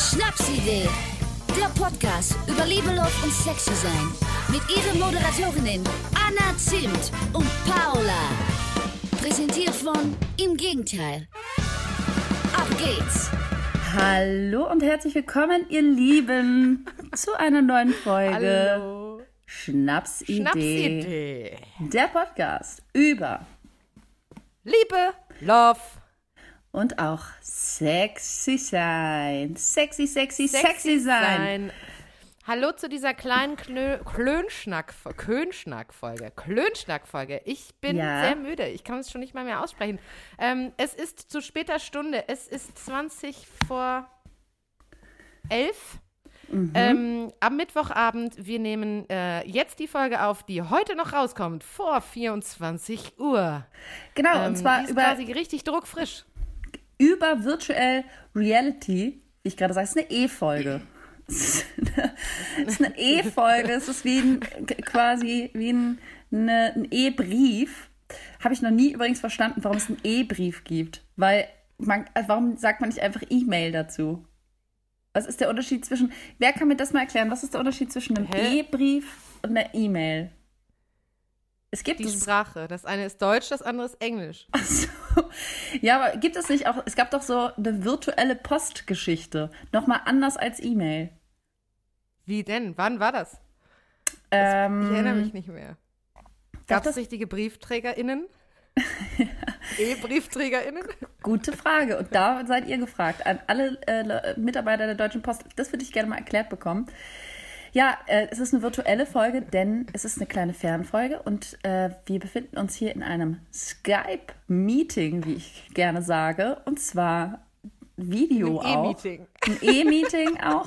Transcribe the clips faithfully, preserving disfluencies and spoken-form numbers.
Schnapsidee, der Podcast über Liebe, Love und Sexy sein. Mit ihren Moderatorinnen Anna Zimt und Paula. Präsentiert von Im Gegenteil. Ab geht's. Hallo und herzlich willkommen, ihr Lieben, zu einer neuen Folge Hallo. Schnapsidee. Schnapsidee. Der Podcast über Liebe, Love und auch sexy sein. Sexy, sexy, sexy, sexy sein. sein. Hallo zu dieser kleinen Klö- Klönschnack- Klönschnack-Folge. Klönschnack-Folge. Ich bin Ja. sehr müde. Ich kann es schon nicht mal mehr aussprechen. Ähm, es ist zu später Stunde. Es ist zwanzig vor elf. Mhm. Ähm, am Mittwochabend. Wir nehmen äh, jetzt die Folge auf, die heute noch rauskommt, vor vierundzwanzig Uhr. Genau, Ähm, und zwar die ist über, quasi richtig druckfrisch. über Virtual Reality. Wie ich gerade sage, es ist eine E-Folge. Es ist eine E-Folge. Es ist wie ein, quasi wie ein, eine, ein E-Brief. Habe ich noch nie übrigens verstanden, warum es einen E-Brief gibt. Weil, man, also warum sagt man nicht einfach E-Mail dazu? Was ist der Unterschied zwischen, wer kann mir das mal erklären? Was ist der Unterschied zwischen einem Hä? E-Brief und einer E-Mail? Es gibt Die es. Sprache. Das eine ist Deutsch, das andere ist Englisch. Ach so. Ja, aber gibt es nicht auch, es gab doch so eine virtuelle Postgeschichte. Nochmal anders als E-Mail. Wie denn? Wann war das? Ähm, Ich erinnere mich nicht mehr. Gab es das- richtige BriefträgerInnen? E-BriefträgerInnen? Gute Frage. Und da seid ihr gefragt, an alle äh, Le- Mitarbeiter der Deutschen Post. Das würde ich gerne mal erklärt bekommen. Ja, äh, es ist eine virtuelle Folge, denn es ist eine kleine Fernfolge und äh, wir befinden uns hier in einem Skype-Meeting, wie ich gerne sage, und zwar Video Ein auch. E-Meeting. Ein E-Meeting auch.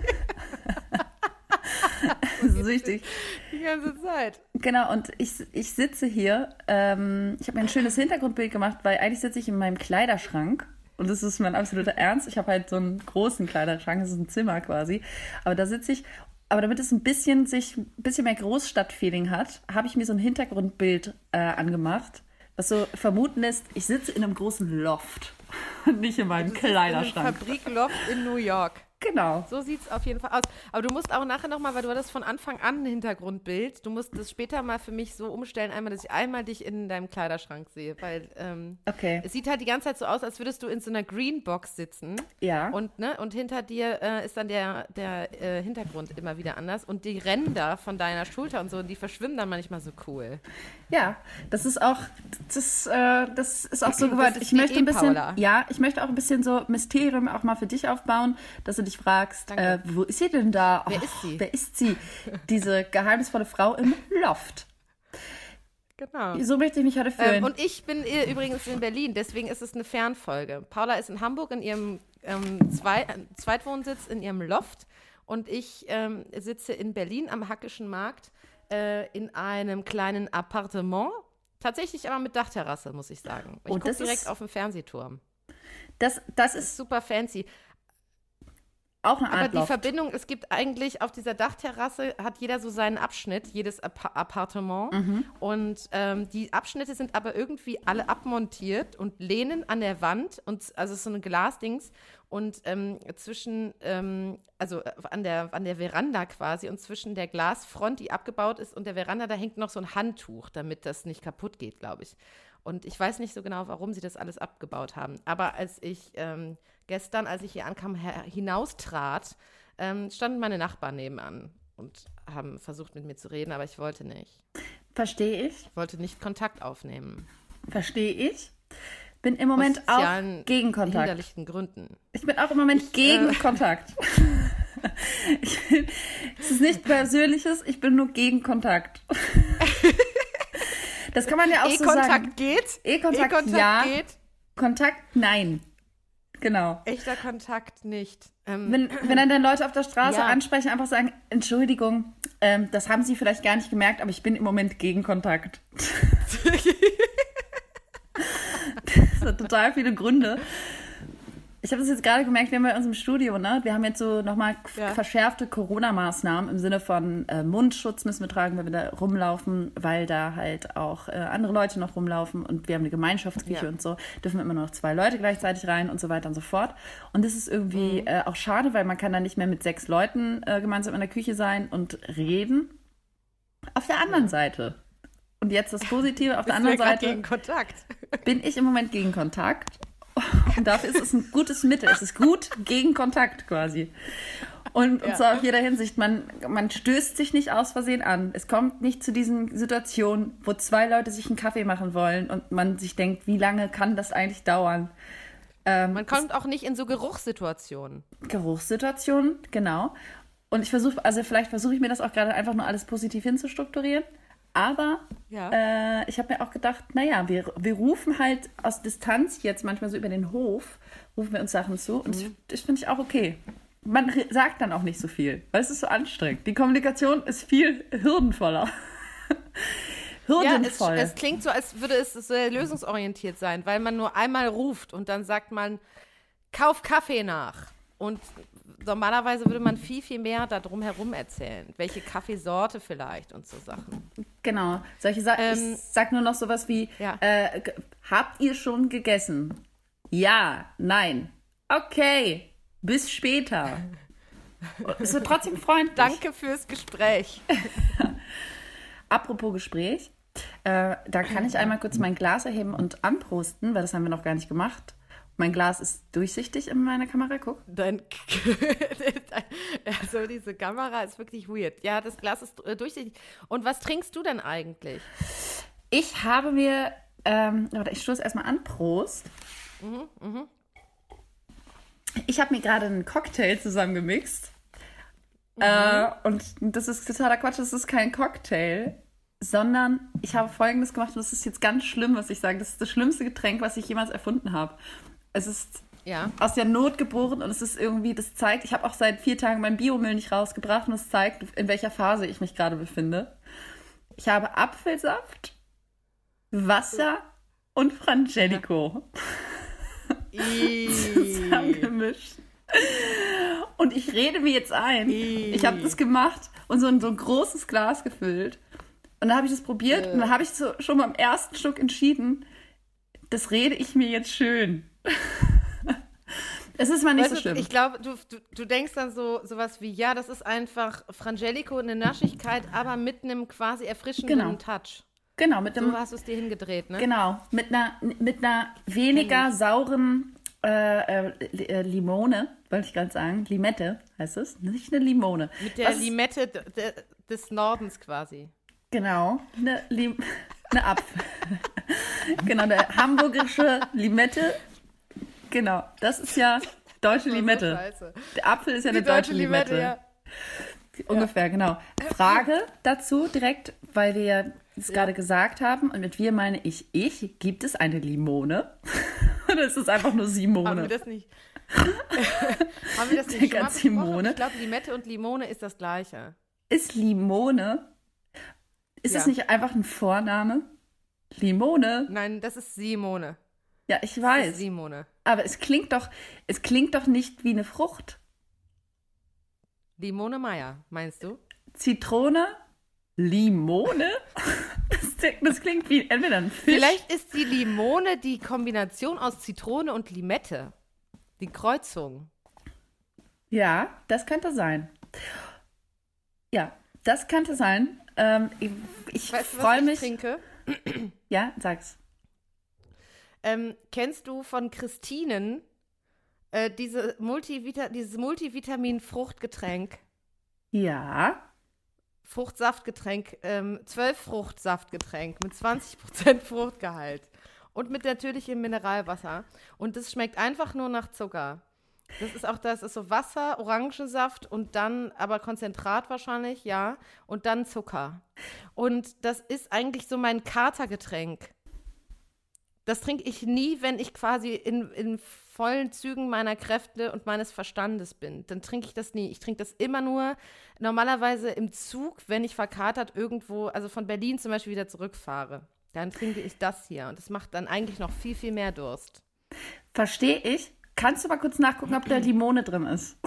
Das ist wichtig. Die ganze Zeit. Genau, und ich, ich sitze hier, ähm, ich habe mir ein schönes Hintergrundbild gemacht, weil eigentlich sitze ich in meinem Kleiderschrank und das ist mein absoluter Ernst. Ich habe halt so einen großen Kleiderschrank, das ist ein Zimmer quasi, aber da sitze ich, aber damit es ein bisschen sich, ein bisschen mehr Großstadtfeeling hat, habe ich mir so ein Hintergrundbild äh, angemacht, was so vermuten lässt, ich sitze in einem großen Loft und nicht in meinem Das ist in Kleiderschrank. einem Fabrikloft in New York. Genau. So sieht es auf jeden Fall aus. Aber du musst auch nachher nochmal, weil du hattest von Anfang an ein Hintergrundbild, du musst das später mal für mich so umstellen, einmal, dass ich einmal dich in deinem Kleiderschrank sehe, weil ähm, Okay. es sieht halt die ganze Zeit so aus, als würdest du in so einer Greenbox sitzen. Ja. Und, ne, und hinter dir äh, ist dann der, der äh, Hintergrund immer wieder anders. Und die Ränder von deiner Schulter und so, die verschwimmen dann manchmal so cool. Ja, das ist auch, das, äh, das ist auch so Das gewollt. ist Ich wie möchte ein bisschen, E-Paula. ja, ich möchte auch ein bisschen so Mysterium auch mal für dich aufbauen, dass du dich fragst, Danke. äh, wo ist sie denn da? Wer Och, ist sie? Wer ist sie? Diese geheimnisvolle Frau im Loft. Genau. So möchte ich mich heute fühlen. Ähm, und ich bin äh, übrigens in Berlin, deswegen ist es eine Fernfolge. Paula ist in Hamburg in ihrem ähm, Zwei äh, Zweitwohnsitz, in ihrem Loft. Und ich ähm, sitze in Berlin am Hackischen Markt äh, in einem kleinen Appartement. Tatsächlich aber mit Dachterrasse, muss ich sagen. Ich Oh, gucke das direkt ist- auf den Fernsehturm. das, das Das ist ist super fancy. auch eine Aber Art die Loft. Verbindung, es gibt eigentlich auf dieser Dachterrasse, hat jeder so seinen Abschnitt, jedes Appa- Appartement. Mhm. Und ähm, die Abschnitte sind aber irgendwie alle abmontiert und lehnen an der Wand. Und, also es ist so ein Glasdings. Und ähm, zwischen, ähm, also äh, an der, an der Veranda quasi und zwischen der Glasfront, die abgebaut ist, und der Veranda, da hängt noch so ein Handtuch, damit das nicht kaputt geht, glaube ich. Und ich weiß nicht so genau, warum sie das alles abgebaut haben. Aber als ich ähm, gestern, als ich hier ankam, her- hinaustrat, ähm, standen meine Nachbarn nebenan und haben versucht, mit mir zu reden, aber ich wollte nicht. Verstehe ich, Ich wollte nicht Kontakt aufnehmen. verstehe ich. Bin im Moment Aus auch sozialen, gegen Kontakt. hinderlichen Gründen. Ich bin auch im Moment gegen äh, Kontakt. Ich, es ist nicht Persönliches, ich bin nur gegen Kontakt. Das kann man ja auch so sagen. E-Kontakt geht? E-Kontakt, E-Kontakt ja. geht? Kontakt, nein. Genau. Echter Kontakt nicht. Ähm, Wenn, wenn dann, dann Leute auf der Straße Ja. ansprechen, einfach sagen, Entschuldigung, ähm, das haben Sie vielleicht gar nicht gemerkt, aber ich bin im Moment gegen Kontakt. Das hat total viele Gründe. Ich habe das jetzt gerade gemerkt, wir haben bei uns im Studio, ne? Wir haben jetzt so nochmal Ja. verschärfte Corona-Maßnahmen im Sinne von äh, Mundschutz müssen wir tragen, wenn wir da rumlaufen, weil da halt auch äh, andere Leute noch rumlaufen und wir haben eine Gemeinschaftsküche Ja. und so, dürfen immer nur noch zwei Leute gleichzeitig rein und so weiter und so fort. Und das ist irgendwie Mhm. äh, auch schade, weil man kann dann nicht mehr mit sechs Leuten äh, gemeinsam in der Küche sein und reden. Auf der anderen Seite, und jetzt das Positive, auf der Bist du anderen ja grad Seite gegen Kontakt. bin ich im Moment gegen Kontakt. Und dafür ist es ein gutes Mittel. Es ist gut gegen Kontakt quasi. Und, und Ja. zwar auf jeder Hinsicht. Man, man stößt sich nicht aus Versehen an. Es kommt nicht zu diesen Situationen, wo zwei Leute sich einen Kaffee machen wollen und man sich denkt, wie lange kann das eigentlich dauern? Ähm, Man kommt auch nicht in so Geruchssituationen. Geruchssituationen, genau. Und ich versuche, also vielleicht versuche ich mir das auch gerade einfach nur alles positiv hinzustrukturieren. Aber Ja. äh, ich habe mir auch gedacht, naja, wir, wir rufen halt aus Distanz jetzt manchmal so über den Hof, rufen wir uns Sachen zu. Und Mhm. das finde ich auch okay. Man re- sagt dann auch nicht so viel, weil es ist so anstrengend. Die Kommunikation ist viel hürdenvoller. Ja, es, Hürdenvoll. es klingt so, als würde es sehr lösungsorientiert sein, weil man nur einmal ruft und dann sagt man, kauf Kaffee nach. Und normalerweise würde man viel, viel mehr da drum herum erzählen. Welche Kaffeesorte vielleicht und so Sachen. Genau. Solche Sachen. Ähm, ich sag nur noch sowas wie, ja. äh, g- habt ihr schon gegessen? Ja, nein. Okay, bis später. Es wird trotzdem freundlich. Danke fürs Gespräch. Apropos Gespräch, äh, da kann ich einmal kurz mein Glas erheben und anprosten, weil das haben wir noch gar nicht gemacht. Mein Glas ist durchsichtig in meiner Kamera, guck. Dein also diese Kamera ist wirklich weird. Ja, das Glas ist äh, durchsichtig. Und was trinkst du denn eigentlich? Ich habe mir, ähm, warte, ich stoße erstmal an, Prost. Ich habe mir gerade einen Cocktail zusammengemixt. Äh, und das ist totaler Quatsch, das ist kein Cocktail, sondern ich habe Folgendes gemacht und das ist jetzt ganz schlimm, was ich sage. Das ist das schlimmste Getränk, was ich jemals erfunden habe. Es ist Ja. aus der Not geboren und es ist irgendwie, das zeigt, ich habe auch seit vier Tagen meinen Biomüll nicht rausgebracht und es zeigt, in welcher Phase ich mich gerade befinde. Ich habe Apfelsaft, Wasser und Frangelico zusammengemischt. Und ich rede mir jetzt ein, ich habe das gemacht und so in so ein großes Glas gefüllt. Und dann habe ich das probiert und dann habe ich so schon beim ersten Schluck entschieden, das rede ich mir jetzt schön. Es ist mal nicht Weißt so du, schlimm. ich glaube, du, du, du denkst dann so sowas wie, ja, das ist einfach Frangelico, eine Naschigkeit, aber mit einem quasi erfrischenden Genau. Touch. Genau, mit So dem, hast du es dir hingedreht, ne? genau, mit einer, mit einer weniger sauren äh, äh, Limone, wollte ich gerade sagen. Limette heißt es, nicht eine Limone. Mit der Was- Limette d- d- des Nordens quasi. Genau, eine, Lim eine Apfel. Genau, eine hamburgische Limette. Genau, das ist ja deutsche Limette. So scheiße. Der Apfel ist ja Die eine deutsche, deutsche Limette, ja. Ungefähr, genau. Frage dazu direkt, weil wir ja es gerade gesagt haben, und mit wir meine ich ich, gibt es eine Limone? Oder ist es einfach nur Haben wir Simone? das nicht? Haben wir das nicht Digga, schon mal besprochen? Simone. Ich glaube, Limette und Limone ist das Gleiche. Ist Limone, ist Ja. es nicht einfach ein Vorname? Limone? Nein, das ist Simone. Ja, ich Das ist weiß. Simone. Aber es klingt doch, es klingt doch nicht wie eine Frucht. Limone Meier, meinst du? Zitrone? Limone? Das, das klingt wie entweder ein Fisch. Vielleicht ist die Limone die Kombination aus Zitrone und Limette. Die Kreuzung. Ja, das könnte sein. Ja, das könnte sein. Ähm, ich ich Weißt du, was freue ich mich. trinke? Ja, sag's. Ähm, kennst du von Christinen äh, diese Multivita dieses Multivitamin-Fruchtgetränk? Ja. Fruchtsaftgetränk, ähm, zwölf Fruchtsaftgetränk mit zwanzig Prozent Fruchtgehalt und mit natürlichem Mineralwasser. Und das schmeckt einfach nur nach Zucker. Das ist auch, das ist so Wasser, Orangensaft und dann, aber Konzentrat wahrscheinlich, ja, und dann Zucker. Und das ist eigentlich so mein Katergetränk. Das trinke ich nie, wenn ich quasi in, in vollen Zügen meiner Kräfte und meines Verstandes bin. Dann trinke ich das nie. Ich trinke das immer nur normalerweise im Zug, wenn ich verkatert irgendwo, also von Berlin zum Beispiel wieder zurückfahre. Dann trinke ich das hier. Und das macht dann eigentlich noch viel, viel mehr Durst. Verstehe ich. Kannst du mal kurz nachgucken, ob da Limone drin ist?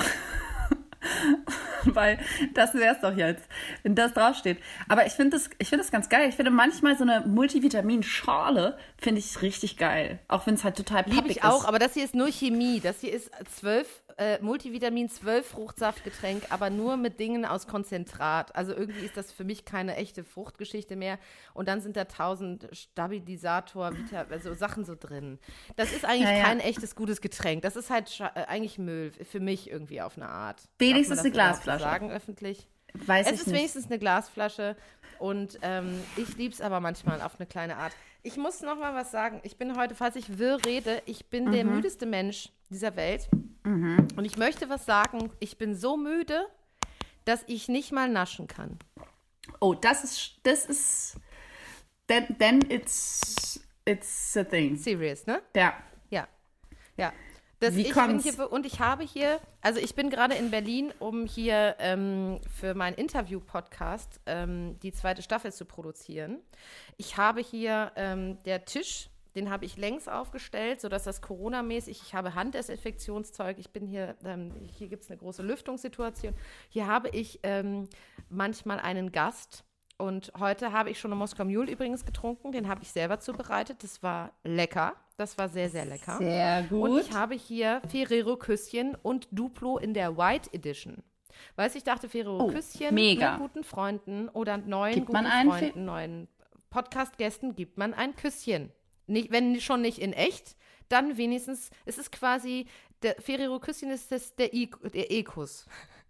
Weil das wäre es doch jetzt, wenn das draufsteht. Aber ich finde das, ich finde das ganz geil. Ich finde manchmal so eine Multivitaminschale finde ich richtig geil. Auch wenn es halt total pappig ist. Liebe ich auch, aber das hier ist nur Chemie. Das hier ist zwölf äh, Multivitamin, zwölf Fruchtsaftgetränk, aber nur mit Dingen aus Konzentrat. Also irgendwie ist das für mich keine echte Fruchtgeschichte mehr. Und dann sind da tausend Stabilisator, Vita, also Sachen so drin. Das ist eigentlich ja, ja. kein echtes, gutes Getränk. Das ist halt scha- äh, eigentlich Müll, für mich irgendwie auf eine Art. Wenigstens Darf eine man das Glasflasche. sagen öffentlich? Weiß es ich ist nicht. wenigstens eine Glasflasche und ähm, ich liebe es aber manchmal auf eine kleine Art. Ich muss noch mal was sagen. Ich bin heute, falls ich wirr rede, ich bin mhm. der müdeste Mensch dieser Welt. Mhm. Und ich möchte was sagen. Ich bin so müde, dass ich nicht mal naschen kann. Oh, das ist, das ist, then, then it's, it's a thing. Serious, ne? Ja. Ja, ja. Das, Wie ich kommt's? bin hier, und ich habe hier, also ich bin gerade in Berlin, um hier ähm, für meinen Interview-Podcast ähm, die zweite Staffel zu produzieren. Ich habe hier ähm, der Tisch, den habe ich längs aufgestellt, sodass das Corona-mäßig, ich habe Handdesinfektionszeug, ich bin hier, ähm, hier gibt es eine große Lüftungssituation. Hier habe ich ähm, manchmal einen Gast. Und heute habe ich schon einen Moskau Mule übrigens getrunken, den habe ich selber zubereitet. Das war lecker, das war sehr, sehr lecker. Sehr gut. Und ich habe hier Ferrero Küsschen und Duplo in der White Edition. Weißt du, ich dachte, Ferrero Oh, Küsschen mega. mit guten Freunden oder neuen Gibt guten man einen Freunden, Fe- neuen Podcast-Gästen gibt man ein Küsschen. Nicht, wenn schon nicht in echt, dann wenigstens, es ist quasi, der Ferrero Küsschen ist das, der I- der E-Kuss.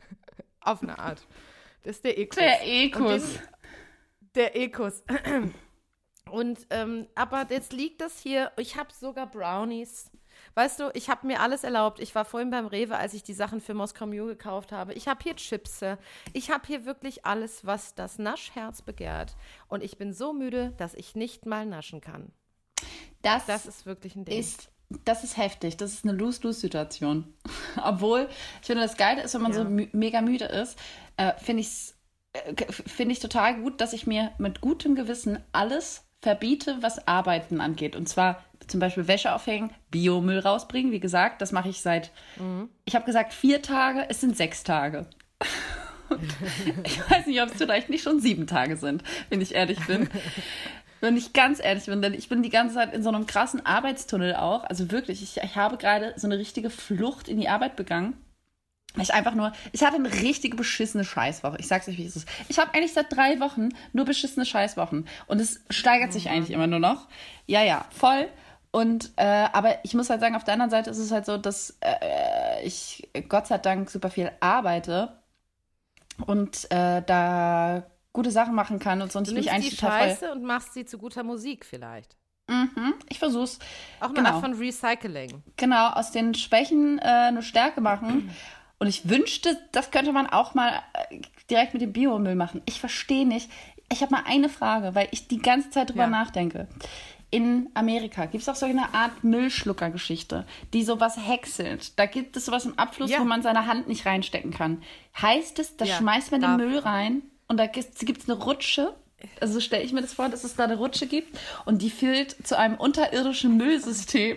Auf eine Art. Das ist der E-Kuss. Der Und E-Kuss. den- Der E-Kuss. Und, ähm, aber jetzt liegt das hier, ich habe sogar Brownies. Weißt du, ich habe mir alles erlaubt. Ich war vorhin beim Rewe, als ich die Sachen für Moskau Mule gekauft habe. Ich habe hier Chips. Ich habe hier wirklich alles, was das Naschherz begehrt. Und ich bin so müde, dass ich nicht mal naschen kann. Das, Das ist wirklich ein Ding. ist, das ist heftig. Das ist eine Lose-Lose-Situation. Obwohl, ich finde, das Geile ist, wenn man Ja. so mü- mega müde ist, äh, finde ich es finde ich total gut, dass ich mir mit gutem Gewissen alles verbiete, was Arbeiten angeht. Und zwar zum Beispiel Wäsche aufhängen, Biomüll rausbringen. Wie gesagt, das mache ich seit, mhm. ich habe gesagt vier Tage, es sind sechs Tage. Ich weiß nicht, ob es vielleicht nicht schon sieben Tage sind, wenn ich ehrlich bin. Wenn ich ganz ehrlich bin, denn ich bin die ganze Zeit in so einem krassen Arbeitstunnel auch. Also wirklich, ich, ich habe gerade so eine richtige Flucht in die Arbeit begangen. Ich einfach nur, ich hatte eine richtig beschissene Scheißwoche. Ich sag's euch, wie es ist. Ich habe eigentlich seit drei Wochen nur beschissene Scheißwochen. Und es steigert sich eigentlich immer nur noch. Ja, ja, voll. Und, äh, aber ich muss halt sagen, auf der anderen Seite ist es halt so, dass äh, ich Gott sei Dank super viel arbeite und äh, da gute Sachen machen kann und so. Und Du ich mich nimmst die eigentlich total freue. Scheiße und machst sie zu guter Musik vielleicht. Mhm, ich versuch's. Auch eine Genau. Art von Recycling. Genau, aus den Schwächen äh, eine Stärke machen. Und ich wünschte, das könnte man auch mal äh, direkt mit dem Biomüll machen. Ich verstehe nicht. Ich habe mal eine Frage, weil ich die ganze Zeit drüber Ja. nachdenke. In Amerika gibt es auch so eine Art Müllschlucker-Geschichte, die sowas häckselt. Da gibt es sowas im Abfluss, Ja. wo man seine Hand nicht reinstecken kann. Heißt es, da Ja, schmeißt man den darf. Müll rein und da gibt es eine Rutsche. Also so stelle ich mir das vor, dass es da eine Rutsche gibt und die führt zu einem unterirdischen Müllsystem.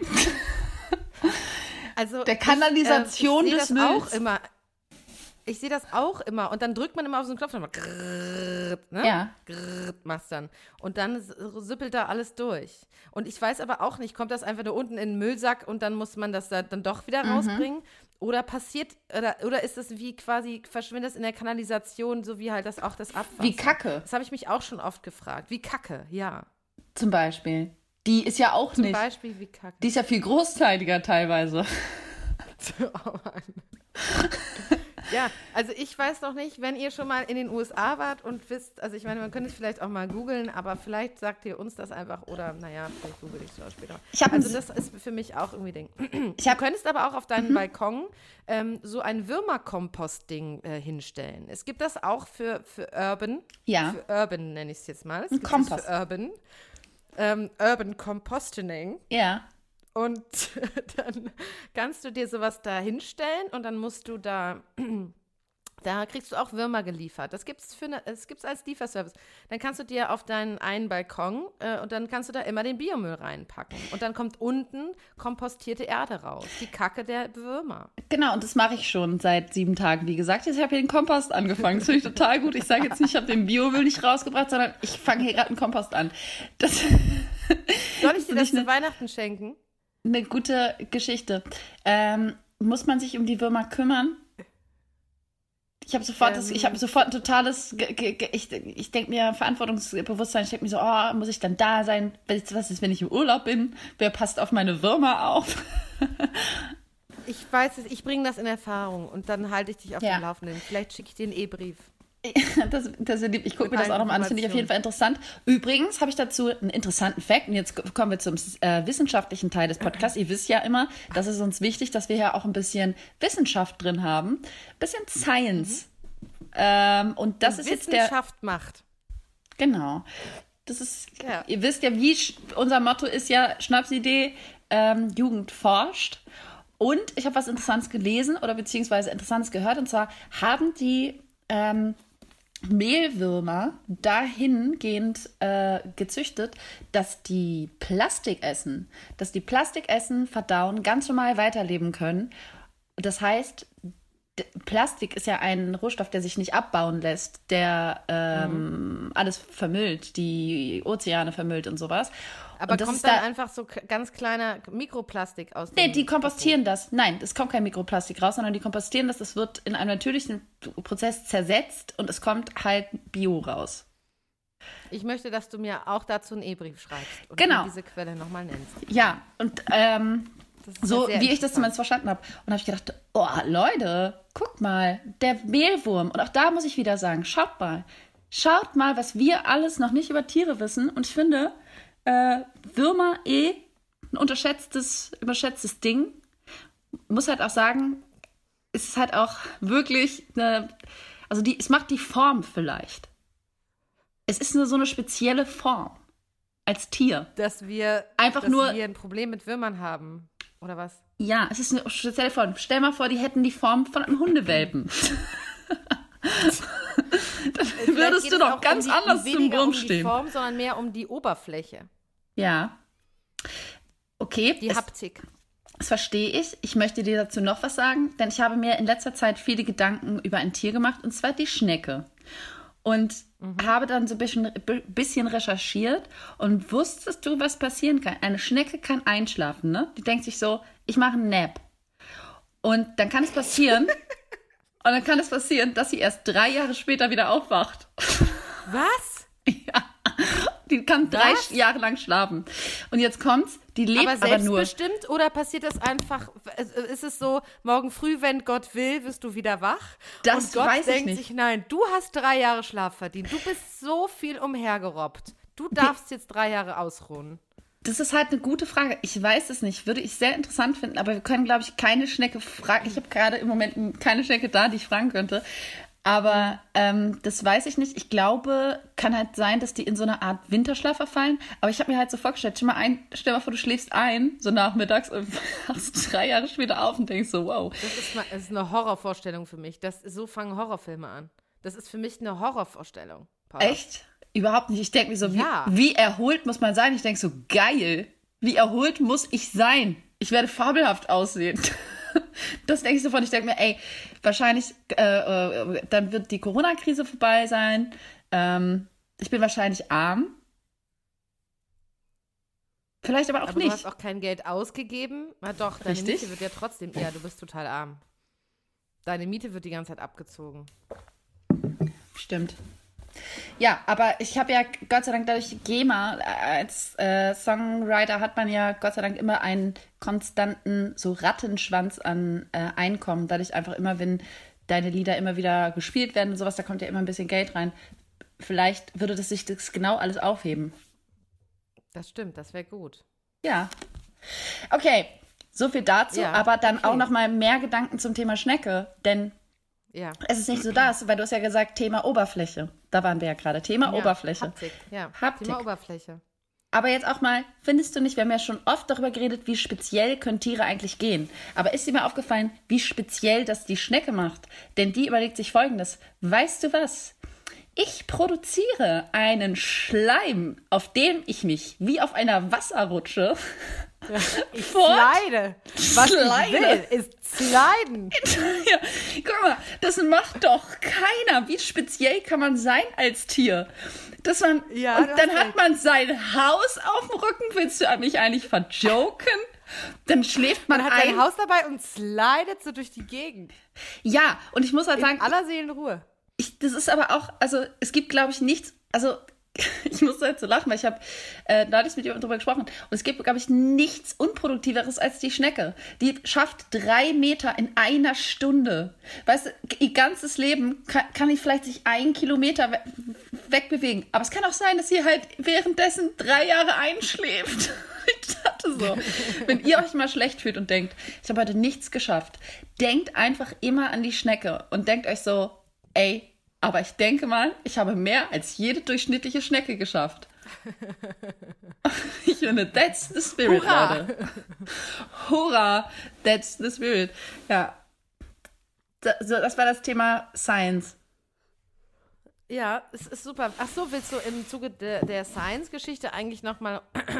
Also Der ich, Kanalisation äh, ich des sehe das Mülls. auch immer. Ich sehe das auch immer. Und dann drückt man immer auf so einen Knopf und dann macht grrrt, ne? Ja. Grrrt machst dann. Und dann s- süppelt da alles durch. Und ich weiß aber auch nicht, kommt das einfach nur unten in den Müllsack und dann muss man das da dann doch wieder Mhm. rausbringen? Oder passiert, oder, oder ist das wie quasi, verschwindet das in der Kanalisation, so wie halt das auch das Abwasser? Wie Kacke Das habe ich mich auch schon oft gefragt. Wie Kacke, ja. zum Beispiel. Die ist ja auch Zum nicht. Beispiel wie Kacke. Die ist ja viel großteiliger teilweise. Oh Mann. Ja, also ich weiß noch nicht, wenn ihr schon mal in den U S A wart und wisst, also ich meine, man könnte es vielleicht auch mal googeln, aber vielleicht sagt ihr uns das einfach oder, naja, vielleicht google ich es auch später. Ich hab also ein- das ist für mich auch irgendwie Ding. Ich hab, Du könntest aber auch auf deinen Balkon ähm, so ein Würmerkompost-Ding äh, hinstellen. Es gibt das auch für, für Urban. Ja. Für Urban nenne ich es jetzt mal. Es Ein gibt Kompost. das für Urban. Ähm, Urban Composting. ja. Und dann kannst du dir sowas da hinstellen und dann musst du da Da kriegst du auch Würmer geliefert. Das gibt's für eine, das gibt's als Lieferservice. Dann kannst du dir auf deinen einen Balkon äh, und dann kannst du da immer den Biomüll reinpacken. Und dann kommt unten kompostierte Erde raus. Die Kacke der Würmer. Genau, und das mache ich schon seit sieben Tagen. Wie gesagt, ich habe hier den Kompost angefangen. Das finde ich total gut. Ich sage jetzt nicht, ich habe den Biomüll nicht rausgebracht, sondern ich fange hier gerade einen Kompost an. Das Soll ich dir das zu eine, Weihnachten schenken? Eine gute Geschichte. Ähm, muss man sich um die Würmer kümmern? Ich habe sofort, ähm, das, ich habe sofort ein totales, ich, ich denke mir Verantwortungsbewusstsein, ich denke mir so, oh, muss ich dann da sein? Was ist, wenn ich im Urlaub bin? Wer passt auf meine Würmer auf? Ich weiß es, ich bringe das in Erfahrung und dann halte ich dich auf ja. dem Laufenden. Vielleicht schicke ich dir einen E-Brief. Das, das, ich gucke mir das auch nochmal an, das finde ich auf jeden Fall interessant. Übrigens habe ich dazu einen interessanten Fact und jetzt kommen wir zum äh, wissenschaftlichen Teil des Podcasts. Ihr wisst ja immer, das ist uns wichtig, dass wir ja auch ein bisschen Wissenschaft drin haben, ein bisschen Science. Mhm. Ähm, und das und ist jetzt der... Wissenschaft macht. Genau. Das ist, ja. Ihr wisst ja, wie unser Motto ist ja, Schnapsidee, ähm, Jugend forscht. Und ich habe was Interessantes gelesen oder beziehungsweise Interessantes gehört und zwar haben die ähm, Mehlwürmer dahingehend äh, gezüchtet, dass die Plastik essen, dass die Plastik essen, verdauen, ganz normal weiterleben können. Das heißt, d- Plastik ist ja ein Rohstoff, der sich nicht abbauen lässt, der ähm, mhm. alles vermüllt, die Ozeane vermüllt und sowas. Aber und das kommt ist dann da, einfach so ganz kleiner Mikroplastik aus dem... Nee, die kompostieren das. Nein, es kommt kein Mikroplastik raus, sondern die kompostieren das. Das wird in einem natürlichen Prozess zersetzt und es kommt halt Bio raus. Ich möchte, dass du mir auch dazu einen E-Brief schreibst und genau. mir diese Quelle nochmal nennst. Ja, und ähm, so wie ich das zumindest verstanden habe. Und habe ich gedacht, oh Leute, guck mal, der Mehlwurm. Und auch da muss ich wieder sagen, schaut mal. Schaut mal, was wir alles noch nicht über Tiere wissen. Und ich finde... Äh, Würmer eh ein unterschätztes, überschätztes Ding. Muss halt auch sagen, es ist halt auch wirklich eine, also die, es macht die Form vielleicht. Es ist nur so eine spezielle Form als Tier. Dass wir, einfach dass nur, wir ein Problem mit Würmern haben, oder was? Ja, es ist eine spezielle Form. Stell mal vor, die hätten die Form von einem Hundewelpen. Dann würdest du doch ganz um die, anders zum Brunnen stehen. Weniger um die Form, sondern mehr um die Oberfläche. Ja. Okay. Die es, Haptik. Das verstehe ich. Ich möchte dir dazu noch was sagen, denn ich habe mir in letzter Zeit viele Gedanken über ein Tier gemacht, und zwar die Schnecke. Und mhm. habe dann so ein bisschen, bisschen recherchiert und wusstest du, was passieren kann? Eine Schnecke kann einschlafen, ne? Die denkt sich so, ich mache einen Nap. Und dann kann es passieren... Und dann kann es passieren, dass sie erst drei Jahre später wieder aufwacht. Was? Ja. Die kann drei Was? Jahre lang schlafen. Und jetzt kommt's, die lebt aber, aber nur. selbstbestimmt oder passiert das einfach, ist es so, morgen früh, wenn Gott will, wirst du wieder wach? Das und Gott weiß denkt ich nicht. sich, nein, du hast drei Jahre Schlaf verdient. Du bist so viel umhergerobbt. Du darfst die, jetzt drei Jahre ausruhen. Das ist halt eine gute Frage. Ich weiß es nicht. Würde ich sehr interessant finden. Aber wir können, glaube ich, keine Schnecke fragen. Ich habe gerade im Moment keine Schnecke da, die ich fragen könnte. Aber ähm, das weiß ich nicht. Ich glaube, kann halt sein, dass die in so eine Art Winterschlaf verfallen. Aber ich habe mir halt so vorgestellt, stell mal, ein, stell mal vor, du schläfst ein, so nachmittags und wachst drei Jahre später auf und denkst so, wow. Das ist, mal, das ist eine Horrorvorstellung für mich. Das, so fangen Horrorfilme an. Das ist für mich eine Horrorvorstellung. Paula. Echt? Überhaupt nicht. Ich denke mir so, ja. wie, wie erholt muss man sein? Ich denke so, geil. Wie erholt muss ich sein? Ich werde fabelhaft aussehen. Das denke ich sofort. Ich denke mir, ey, wahrscheinlich, äh, äh, dann wird die Corona-Krise vorbei sein. Ähm, ich bin wahrscheinlich arm. Vielleicht aber auch aber nicht. Du hast auch kein Geld ausgegeben. Na doch, deine Richtig? Miete wird ja trotzdem, ja, du bist total arm. Deine Miete wird die ganze Zeit abgezogen. Stimmt. Ja, aber ich habe ja Gott sei Dank dadurch GEMA, als äh, Songwriter hat man ja Gott sei Dank immer einen konstanten so Rattenschwanz an äh, Einkommen. Dadurch einfach immer, wenn deine Lieder immer wieder gespielt werden und sowas, da kommt ja immer ein bisschen Geld rein. Vielleicht würde das sich das genau alles aufheben. Das stimmt, das wäre gut. Ja. Okay, so viel dazu, ja, aber dann okay. auch noch mal mehr Gedanken zum Thema Schnecke, denn ja. es ist nicht so das, weil du hast ja gesagt, Thema Oberfläche. Da waren wir ja gerade. Thema ja, Oberfläche. Haptik, ja. Haptik. Thema Oberfläche. Aber jetzt auch mal, findest du nicht, wir haben ja schon oft darüber geredet, wie speziell können Tiere eigentlich gehen. Aber ist dir mal aufgefallen, wie speziell das die Schnecke macht? Denn die überlegt sich Folgendes. Weißt du was? Ich produziere einen Schleim, auf dem ich mich wie auf einer Wasserrutsche Ich slide. Was slide. ich will, ist sliden. Ja, guck mal, das macht doch keiner. Wie speziell kann man sein als Tier? Dass man, Ja, und du dann hast hat recht. man sein Haus auf dem Rücken. Willst du mich eigentlich verjoken? Dann schläft man, Man hat ein. sein Haus dabei und slidet so durch die Gegend. Ja, und ich muss halt sagen, In aller Seelenruhe. ich, das ist aber auch, also es gibt, glaube ich, nichts, also ich muss jetzt so lachen, weil ich habe äh, neulich mit jemandem drüber gesprochen und es gibt, glaube ich, nichts Unproduktiveres als die Schnecke. Die schafft drei Meter in einer Stunde. Weißt du, ihr ganzes Leben kann, kann ich vielleicht sich einen Kilometer we wegbewegen. Aber es kann auch sein, dass sie halt währenddessen drei Jahre einschläft. Ich dachte so, wenn ihr euch mal schlecht fühlt und denkt, ich habe heute nichts geschafft, denkt einfach immer an die Schnecke und denkt euch so, ey, aber ich denke mal, ich habe mehr als jede durchschnittliche Schnecke geschafft. Ich finde, that's the spirit, Hurra! Leute. Hurra, that's the spirit. Ja. So, das war das Thema Science. Ja, es ist super. Ach so, willst du im Zuge der, der Science-Geschichte eigentlich nochmal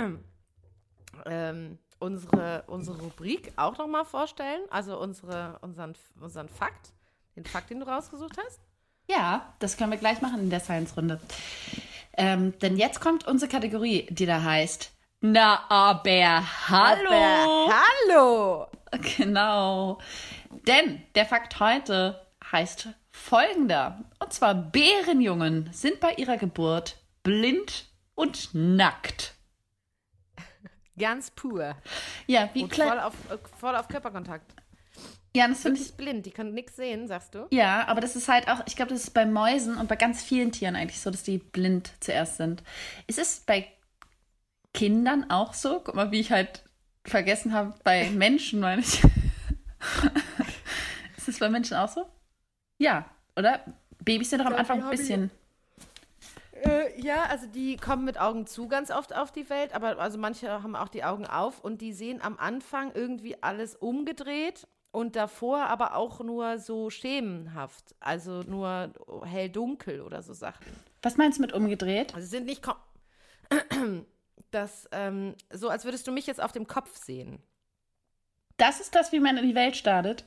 ähm, unsere, unsere Rubrik auch nochmal vorstellen? Also unsere, unseren, unseren Fakt, den Fakt, den du rausgesucht hast? Ja, das können wir gleich machen in der Science-Runde. Ähm, denn jetzt kommt unsere Kategorie, die da heißt Na, aber hallo. Aber hallo! Genau. Denn der Fakt heute heißt folgender. Und zwar Bärenjungen sind bei ihrer Geburt blind und nackt. Ganz pur. Ja, wie Und klein. voll auf, äh, voll auf Körperkontakt. Ja, das finde ich. Wirklich blind, die können nichts sehen, sagst du? Ja, aber das ist halt auch, ich glaube, das ist bei Mäusen und bei ganz vielen Tieren eigentlich so, dass die blind zuerst sind. Ist es bei Kindern auch so? Guck mal, wie ich halt vergessen habe, bei Menschen, meine ich. Ist es bei Menschen auch so? Ja, oder? Babys sind doch am Ja, Anfang die ein haben bisschen. Äh, ja, also die kommen mit Augen zu ganz oft auf die Welt, aber also manche haben auch die Augen auf und die sehen am Anfang irgendwie alles umgedreht und davor aber auch nur so schemenhaft, also nur hell-dunkel oder so Sachen. Was meinst du mit umgedreht? Also sie sind nicht kom das ähm, so, als würdest du mich jetzt auf dem Kopf sehen. Das ist das, wie man in die Welt startet.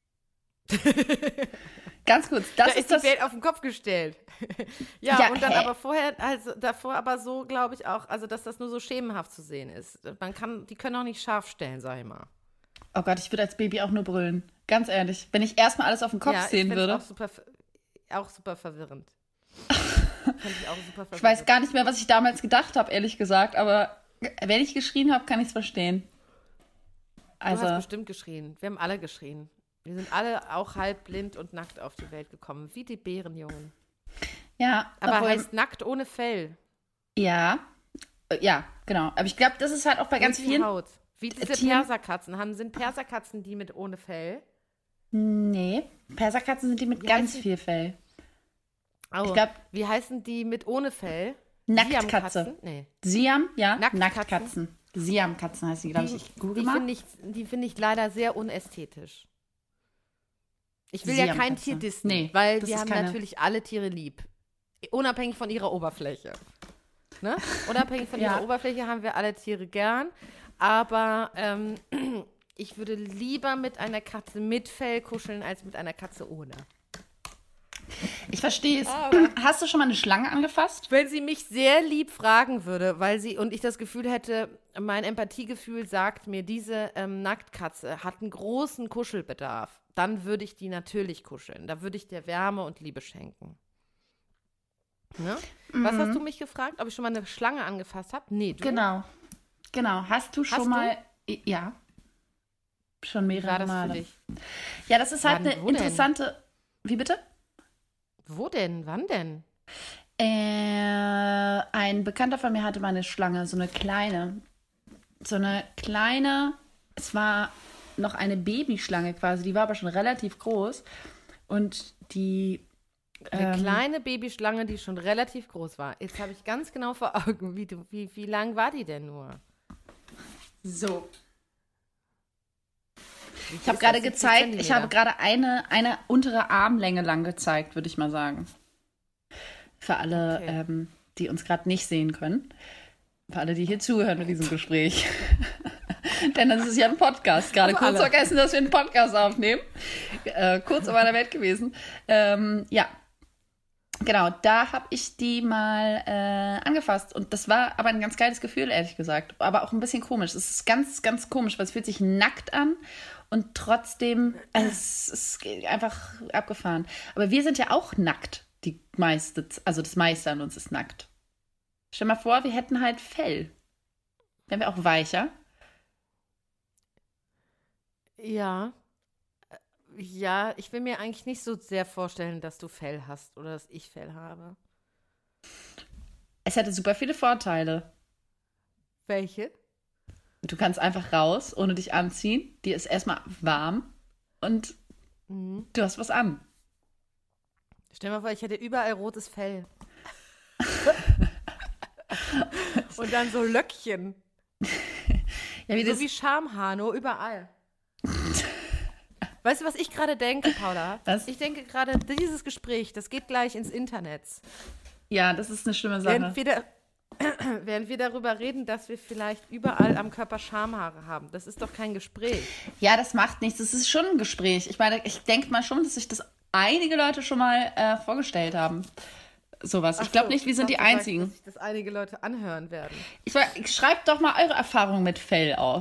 Ganz kurz, das Da ist ist das. die Welt auf den Kopf gestellt. ja, Ja, und dann hä? aber vorher, also davor aber so, glaube ich auch, also dass das nur so schemenhaft zu sehen ist. Man kann, die können auch nicht scharf stellen, sag ich mal. Oh Gott, ich würde als Baby auch nur brüllen. Ganz ehrlich, wenn ich erstmal alles auf dem Kopf ja, sehen ich find's würde. Auch super, auch super verwirrend. Fand ich auch super verwirrend. Ich weiß gar nicht mehr, was ich damals gedacht habe, ehrlich gesagt, aber wenn ich geschrien habe, kann ich es verstehen. Du hast Also, bestimmt geschrien. Wir haben alle geschrien. Wir sind alle auch halb blind und nackt auf die Welt gekommen, wie die Bärenjungen. ja. Aber obwohl- heißt nackt ohne Fell. Ja, äh, ja, genau. Aber ich glaube, das ist halt auch bei ganz Und vielen. Haut. Wie diese Tieren- Perserkatzen. Haben, sind Perserkatzen die mit ohne Fell? Nee, Perserkatzen sind die mit Wie ganz heißen- viel Fell. Oh, Ich glaub- wie heißen die mit ohne Fell? Nacktkatze. Siamkatzen? Nee. Siam, ja, Nacktkatzen. Nacktkatzen. Siamkatzen heißt die, glaube ich. Ich google die mal. finde ich, die find ich leider sehr unästhetisch. Ich will ja kein Siamkatze. Tier dissen, Nee, weil das wir ist haben keine- natürlich alle Tiere lieb. Unabhängig von ihrer Oberfläche. Ne? Unabhängig von Ja. ihrer Oberfläche haben wir alle Tiere gern. Aber ähm, ich würde lieber mit einer Katze mit Fell kuscheln, als mit einer Katze ohne. Ich verstehe es. Aber- Hast du schon mal eine Schlange angefasst? Wenn sie mich sehr lieb fragen würde, weil sie und ich das Gefühl hätte, mein Empathiegefühl sagt mir, diese ähm, Nacktkatze hat einen großen Kuschelbedarf, dann würde ich die natürlich kuscheln. Da würde ich dir Wärme und Liebe schenken. Ne? Was hast du mich gefragt, ob ich schon mal eine Schlange angefasst habe? Nee, du? Genau. Genau. Hast du schon Hast du? mal. Ja. Schon Wie war mehrere das für Male. dich? Ja, das ist halt Wann, eine wo denn? interessante. Wie bitte? Wo denn? Wann denn? Äh, ein Bekannter von mir hatte mal eine Schlange, so eine kleine. So eine kleine, es war noch eine Babyschlange quasi, die war aber schon relativ groß. Und die Eine Ähm, kleine Babyschlange, die schon relativ groß war. Jetzt habe ich ganz genau vor Augen, wie, du, wie, wie lang war die denn nur? So. Wie Ich habe ist gerade das? siebzig gezeigt, ich Zentimeter. habe gerade eine, eine untere Armlänge lang gezeigt, würde ich mal sagen. Für alle, Okay. ähm, die uns gerade nicht sehen können. Für alle, die hier zuhören mit diesem Gespräch. Denn das ist ja ein Podcast. Gerade Für kurz alle. vergessen, dass wir einen Podcast aufnehmen. Äh, kurz in meiner Welt gewesen. Ähm, ja. Genau, da habe ich die mal äh, angefasst. Und das war aber ein ganz geiles Gefühl, ehrlich gesagt. Aber auch ein bisschen komisch. Es ist ganz, ganz komisch, weil es fühlt sich nackt an. Und trotzdem, es ist einfach abgefahren. Aber wir sind ja auch nackt. Die meiste, also das meiste an uns ist nackt. Stell mal vor, wir hätten halt Fell. Wären wir auch weicher. Ja. Äh, Ja, ich will mir eigentlich nicht so sehr vorstellen, dass du Fell hast oder dass ich Fell habe. Es hätte super viele Vorteile. Welche? Du kannst einfach raus, ohne dich anziehen. Dir ist erstmal warm und Mhm. du hast was an. Stell dir mal vor, ich hätte überall rotes Fell. Und dann so Löckchen. Ja, wie So das, wie Schamhaar, überall. Weißt du, was ich gerade denke, Paula? Was? Ich denke gerade, dieses Gespräch, das geht gleich ins Internet. ja, das ist eine schlimme Sache. Während wir, da, während wir darüber reden, dass wir vielleicht überall am Körper Schamhaare haben. Das ist doch kein Gespräch. Ja, das macht nichts. Das ist schon ein Gespräch. Ich meine, ich denke mal schon, dass sich das einige Leute schon mal äh, vorgestellt haben. Sowas. Ich Ach glaube so, nicht, wir sind ich die glaub, du sagst, Einzigen. dass sich das einige Leute anhören werden. Ich, ich schreibt doch mal eure Erfahrungen mit Fell auf.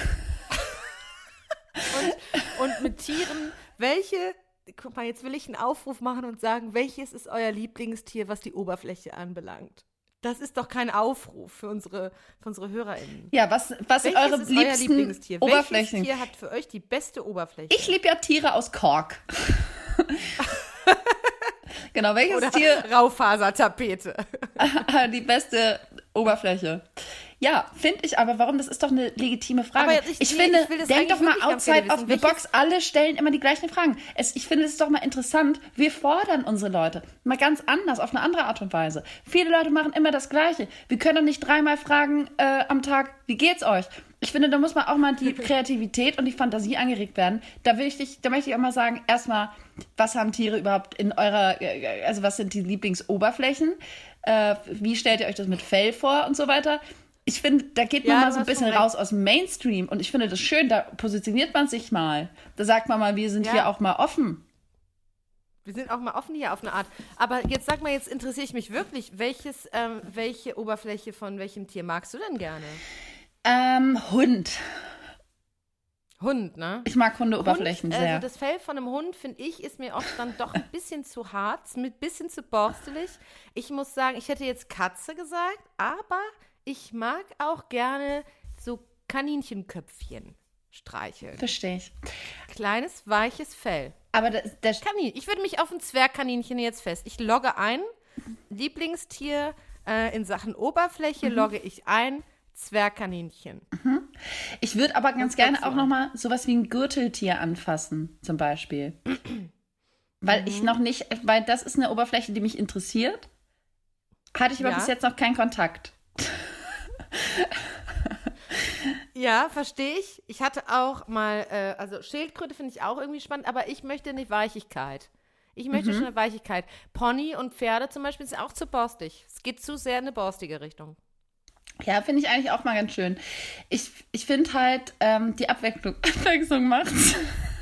Und, und mit Tieren, welche, guck mal, jetzt will ich einen Aufruf machen und sagen, welches ist euer Lieblingstier, was die Oberfläche anbelangt? Das ist doch kein Aufruf für unsere, für unsere HörerInnen. Ja, was, was sind Welches eure ist euer liebsten Lieblingstier? Oberflächen? Welches Tier hat für euch die beste Oberfläche? Ich liebe ja Tiere aus Kork. Genau, welches Oder Tier Raufasertapete. hat die beste Oberfläche? Ja, finde ich aber, warum? Das ist doch eine legitime Frage. Aber jetzt, ich- ich nee, finde, ich will das denk eigentlich doch mal wirklich ganz outside gerne of wissen. the box. Alle stellen immer die gleichen Fragen. Es, ich finde es ist doch mal interessant. Wir fordern unsere Leute mal ganz anders, auf eine andere Art und Weise. Viele Leute machen immer das Gleiche. Wir können doch nicht dreimal fragen äh, am Tag, wie geht's euch? Ich finde, da muss man auch mal die Kreativität und die Fantasie angeregt werden. Da will ich dich, da möchte ich auch mal sagen, erstmal, was haben Tiere überhaupt in eurer, äh, also was sind die Lieblingsoberflächen? Äh, wie stellt ihr euch das mit Fell vor und so weiter? Ich finde, da geht man Ja, mal du so ein hast schon bisschen recht. raus aus dem Mainstream und ich finde das schön, da positioniert man sich mal. Da sagt man mal, wir sind Ja. hier auch mal offen. Wir sind auch mal offen hier auf eine Art. Aber jetzt sag mal, jetzt interessiere ich mich wirklich, welches, ähm, welche Oberfläche von welchem Tier magst du denn gerne? Ähm, Hund. Hund, ne? Ich mag Hundeoberflächen Hund, sehr. Also das Fell von einem Hund, finde ich, ist mir oft dann doch ein bisschen zu hart, ein bisschen zu borstelig. Ich muss sagen, ich hätte jetzt Katze gesagt, aber ich mag auch gerne so Kaninchenköpfchen streicheln. Verstehe ich. Kleines, weiches Fell. Aber das, das, Kanin. Ich würde mich auf ein Zwergkaninchen jetzt fest. Ich logge ein. Lieblingstier äh, in Sachen Oberfläche Mhm. logge ich ein. Zwergkaninchen. ich würde aber ganz Was gerne sagst du? auch noch mal sowas wie ein Gürteltier anfassen, zum Beispiel. Weil ich noch nicht, weil das ist eine Oberfläche, die mich interessiert. Hatte ich aber Ja. bis jetzt noch keinen Kontakt. Ja, verstehe ich. Ich hatte auch mal, äh, also Schildkröte finde ich auch irgendwie spannend, aber ich möchte eine Weichigkeit. Ich möchte Mhm. schon eine Weichigkeit. Pony und Pferde zum Beispiel sind auch zu borstig. Es geht zu sehr in eine borstige Richtung. Ja, finde ich eigentlich auch mal ganz schön. Ich, ich finde halt, ähm, die Abwechslung, Abwechslung macht's.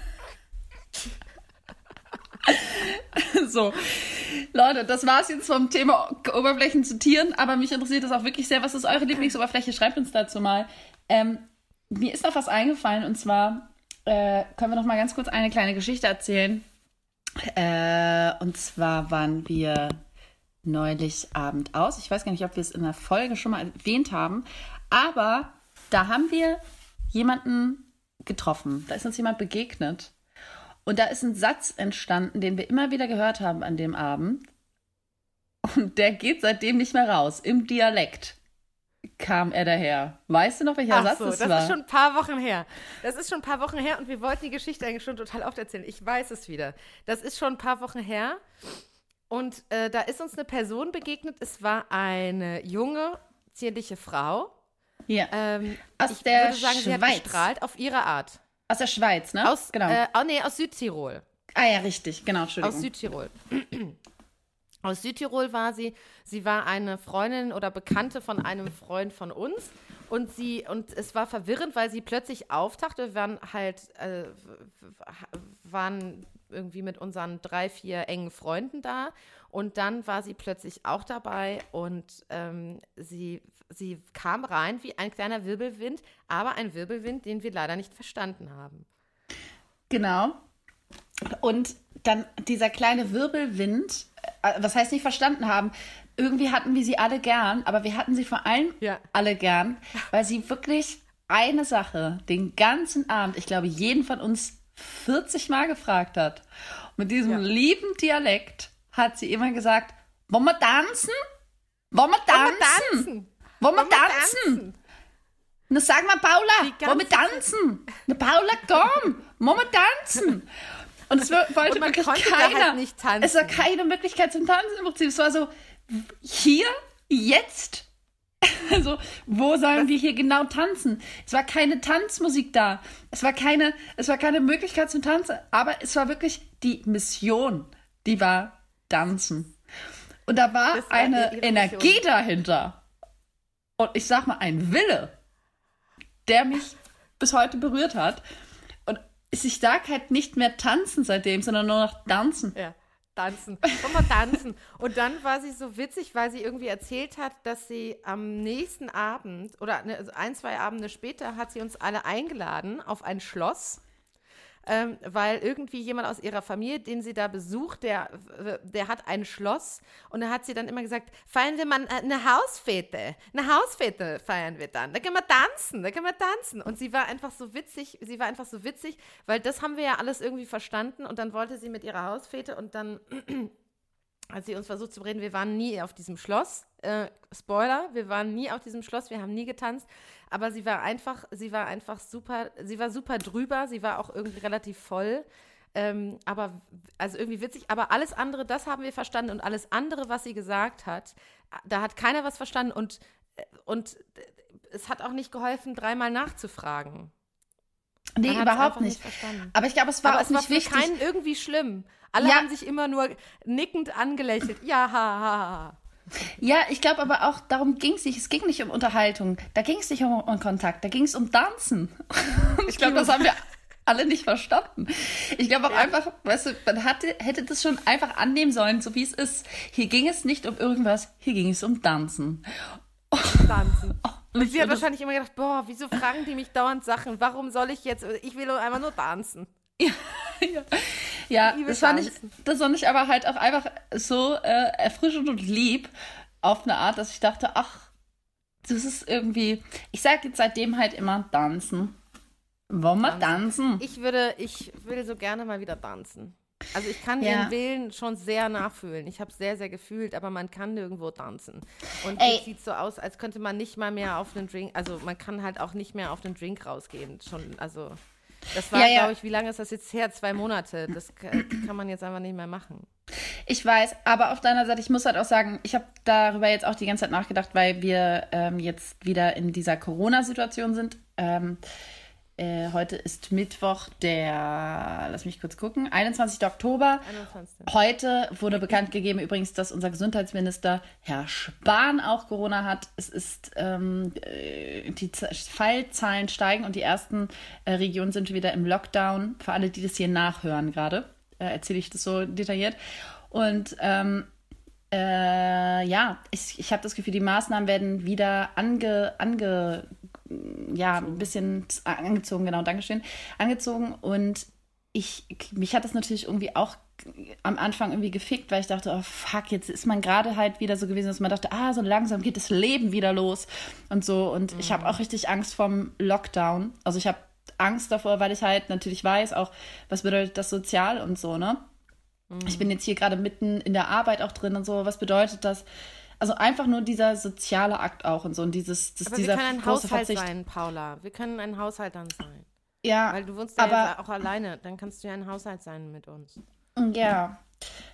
So, Leute, das war's jetzt vom Thema Oberflächen zu Tieren, aber mich interessiert das auch wirklich sehr. Was ist eure Lieblingsoberfläche? Schreibt uns dazu mal. Ähm, mir ist noch was eingefallen und zwar äh, können wir noch mal ganz kurz eine kleine Geschichte erzählen. Äh, und zwar waren wir neulich Abend aus. Ich weiß gar nicht, ob wir es in der Folge schon mal erwähnt haben, aber da haben wir jemanden getroffen. Da ist uns jemand begegnet. Und da ist ein Satz entstanden, den wir immer wieder gehört haben an dem Abend. Und der geht seitdem nicht mehr raus. Im Dialekt kam er daher. Weißt du noch, welcher Ach Satz so, das, das war? ist schon ein paar Wochen her. Das ist schon ein paar Wochen her und wir wollten die Geschichte eigentlich schon total oft erzählen. Ich weiß es wieder. Das ist schon ein paar Wochen her. Und äh, da ist uns eine Person begegnet. Es war eine junge, zierliche Frau. Ja. Ähm, aus ich der würde sagen, sie hat Schweiz. gestrahlt auf ihre Art. Aus der Schweiz, ne? Aus, genau. Äh, oh, nee, aus Südtirol. Ah ja, richtig, genau, Entschuldigung. Aus Südtirol. Aus Südtirol war sie. Sie war eine Freundin oder Bekannte von einem Freund von uns. Und sie, und es war verwirrend, weil sie plötzlich auftauchte. Wir waren halt, äh, waren irgendwie mit unseren drei, vier engen Freunden da. Und dann war sie plötzlich auch dabei und ähm, sie, sie kam rein wie ein kleiner Wirbelwind, aber ein Wirbelwind, den wir leider nicht verstanden haben. Genau. Und dann dieser kleine Wirbelwind, äh, was heißt nicht verstanden haben, irgendwie hatten wir sie alle gern, aber wir hatten sie vor allem Ja. alle gern, weil sie wirklich eine Sache den ganzen Abend, ich glaube, jeden von uns vierzig Mal gefragt hat. Und mit diesem Ja. lieben Dialekt hat sie immer gesagt, wollen wir tanzen? Wollen wir tanzen? tanzen? Wollen wir Wollen wir tanzen? tanzen? Na sag mal, Paula, Die wollen wir ganze tanzen? Na Paula, komm, wollen wir tanzen? Und es wollte Und man wirklich konnte da keiner. halt nicht tanzen. Es war keine Möglichkeit zum Tanzen im Prinzip. Es war so, hier, jetzt. Also, wo sollen wir hier genau tanzen? Es war keine Tanzmusik da. Es war keine, es war keine Möglichkeit zum Tanzen. Aber es war wirklich die Mission, die war tanzen. Und da war, Das war eine ihre Energie Mission. dahinter. Und ich sag mal, ein Wille, der mich bis heute berührt hat. Und ich sag halt nicht mehr tanzen seitdem, sondern nur noch tanzen. Ja, tanzen. Wollen wir tanzen. Und dann war sie so witzig, weil sie irgendwie erzählt hat, dass sie am nächsten Abend oder ne, also ein, zwei Abende später hat sie uns alle eingeladen auf ein Schloss. Ähm, weil irgendwie jemand aus ihrer Familie, den sie da besucht, der, der hat ein Schloss und da hat sie dann immer gesagt, feiern wir mal eine Hausfete, eine Hausfete feiern wir dann, da können wir tanzen, da können wir tanzen und sie war einfach so witzig, sie war einfach so witzig, weil das haben wir ja alles irgendwie verstanden und dann wollte sie mit ihrer Hausfete und dann hat sie uns versucht zu reden, wir waren nie auf diesem Schloss, äh, Spoiler, wir waren nie auf diesem Schloss, wir haben nie getanzt, aber sie war einfach, sie war einfach super, sie war super drüber, sie war auch irgendwie relativ voll, ähm, aber, also irgendwie witzig, aber alles andere, das haben wir verstanden und alles andere, was sie gesagt hat, da hat keiner was verstanden und, und es hat auch nicht geholfen, dreimal nachzufragen. Nee, Man hat's einfach überhaupt nicht. verstanden. Aber ich glaube, es war Aber auch es war nicht für wichtig. keinen irgendwie schlimm. Alle Ja. haben sich immer nur nickend angelächelt. Ja, ha, ha, ha. Ja, ich glaube aber auch, darum ging es nicht. Es ging nicht um Unterhaltung. Da ging es nicht um, um Kontakt. Da ging es um Tanzen. Ich glaube, das haben wir alle nicht verstanden. Ich glaube auch einfach, weißt du, man hatte, hätte das schon einfach annehmen sollen, so wie es ist. Hier ging es nicht um irgendwas, hier ging es um Tanzen. Tanzen. Und sie hat Und das- wahrscheinlich immer gedacht, boah, wieso fragen die mich dauernd Sachen? Warum soll ich jetzt, ich will doch einfach nur tanzen. Ja, liebe das fand ich, Tanzen. das fand ich aber halt auch einfach so äh, erfrischend und lieb auf eine Art, dass ich dachte, ach, das ist irgendwie, ich sag jetzt seitdem halt immer tanzen. Wollen wir tanzen? Ich würde, ich würde so gerne mal wieder tanzen. Also ich kann Ja. ihren Willen schon sehr nachfühlen. Ich habe es sehr, sehr gefühlt, aber man kann nirgendwo tanzen. Und Ey. es sieht so aus, als könnte man nicht mal mehr auf den Drink, also man kann halt auch nicht mehr auf den Drink rausgehen. Schon, also das war, Ja, ja. glaube ich, wie lange ist das jetzt her? Zwei Monate. Das ka- kann man jetzt einfach nicht mehr machen. Ich weiß, aber auf deiner Seite, ich muss halt auch sagen, ich habe darüber jetzt auch die ganze Zeit nachgedacht, weil wir ähm, jetzt wieder in dieser Corona-Situation sind. Ähm, äh, heute ist Mittwoch, der, lass mich kurz gucken, einundzwanzigster Oktober. einundzwanzigsten Heute wurde bekannt gegeben übrigens, dass unser Gesundheitsminister Herr Spahn auch Corona hat. Es ist, ähm, äh, die Z- Fallzahlen steigen und die ersten äh, Regionen sind wieder im Lockdown. Für alle, die das hier nachhören gerade, äh, erzähle ich das so detailliert. Und ähm, äh, ja, ich, ich habe das Gefühl, die Maßnahmen werden wieder ange, ange ja, ein bisschen angezogen, genau, Dankeschön, angezogen und ich, mich hat das natürlich irgendwie auch am Anfang irgendwie gefickt, weil ich dachte, oh fuck, jetzt ist man gerade halt wieder so gewesen, dass man dachte, ah, so langsam geht das Leben wieder los und so und mhm. ich habe auch richtig Angst vorm Lockdown, also ich habe Angst davor, weil ich halt natürlich weiß auch, was bedeutet das sozial und so, ne? Mhm. Ich bin jetzt hier gerade mitten in der Arbeit auch drin und so, was bedeutet das? Also einfach nur dieser soziale Akt auch und so und dieses, das, Aber dieser wir können ein große Haushalt Verzicht. sein, Paula. Wir können ein Haushalt dann sein. Ja, Weil du wohnst ja aber jetzt auch alleine. Dann kannst du ja ein Haushalt sein mit uns. ja,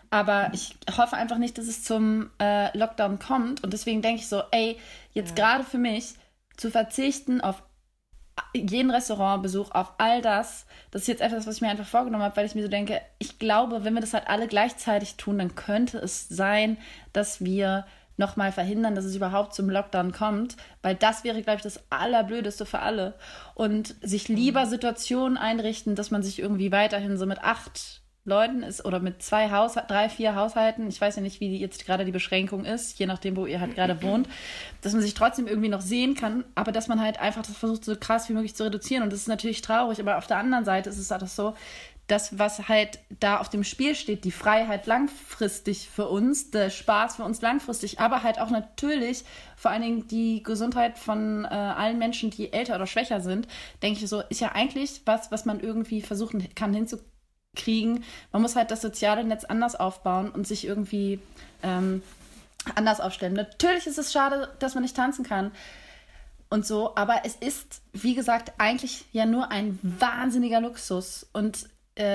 Aber ich hoffe einfach nicht, dass es zum äh, Lockdown kommt. Und deswegen denke ich so, ey, jetzt ja. gerade für mich zu verzichten auf jeden Restaurantbesuch, auf all das, das ist jetzt etwas, was ich mir einfach vorgenommen habe, weil ich mir so denke, ich glaube, wenn wir das halt alle gleichzeitig tun, dann könnte es sein, dass wir nochmal verhindern, dass es überhaupt zum Lockdown kommt, weil das wäre, glaube ich, das Allerblödeste für alle. Und sich lieber Situationen einrichten, dass man sich irgendwie weiterhin so mit acht Leuten ist oder mit zwei Haus, drei, vier Haushalten, ich weiß ja nicht, wie die jetzt gerade die Beschränkung ist, je nachdem, wo ihr halt gerade wohnt, dass man sich trotzdem irgendwie noch sehen kann, aber dass man halt einfach das versucht, so krass wie möglich zu reduzieren. Und das ist natürlich traurig, aber auf der anderen Seite ist es halt auch so, das, was halt da auf dem Spiel steht, die Freiheit langfristig für uns, der Spaß für uns langfristig, aber halt auch natürlich vor allen Dingen die Gesundheit von äh, allen Menschen, die älter oder schwächer sind, denke ich so, ist ja eigentlich was, was man irgendwie versuchen kann hinzukriegen. Man muss halt das soziale Netz anders aufbauen und sich irgendwie ähm, anders aufstellen. Natürlich ist es schade, dass man nicht tanzen kann und so, aber es ist, wie gesagt, eigentlich ja nur ein wahnsinniger Luxus. Und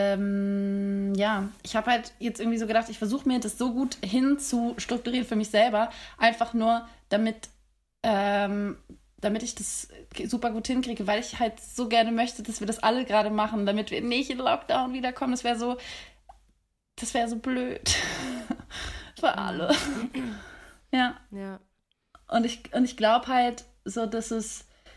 Ähm, ja, ich habe halt jetzt irgendwie so gedacht, ich versuche mir das so gut hinzustrukturieren für mich selber, einfach nur damit, ähm, damit ich das super gut hinkriege, weil ich halt so gerne möchte, dass wir das alle gerade machen, damit wir nicht in Lockdown wiederkommen. Das wäre so, das wäre so blöd für alle. Ja. Ja. Und ich, und ich glaube halt so, dass es,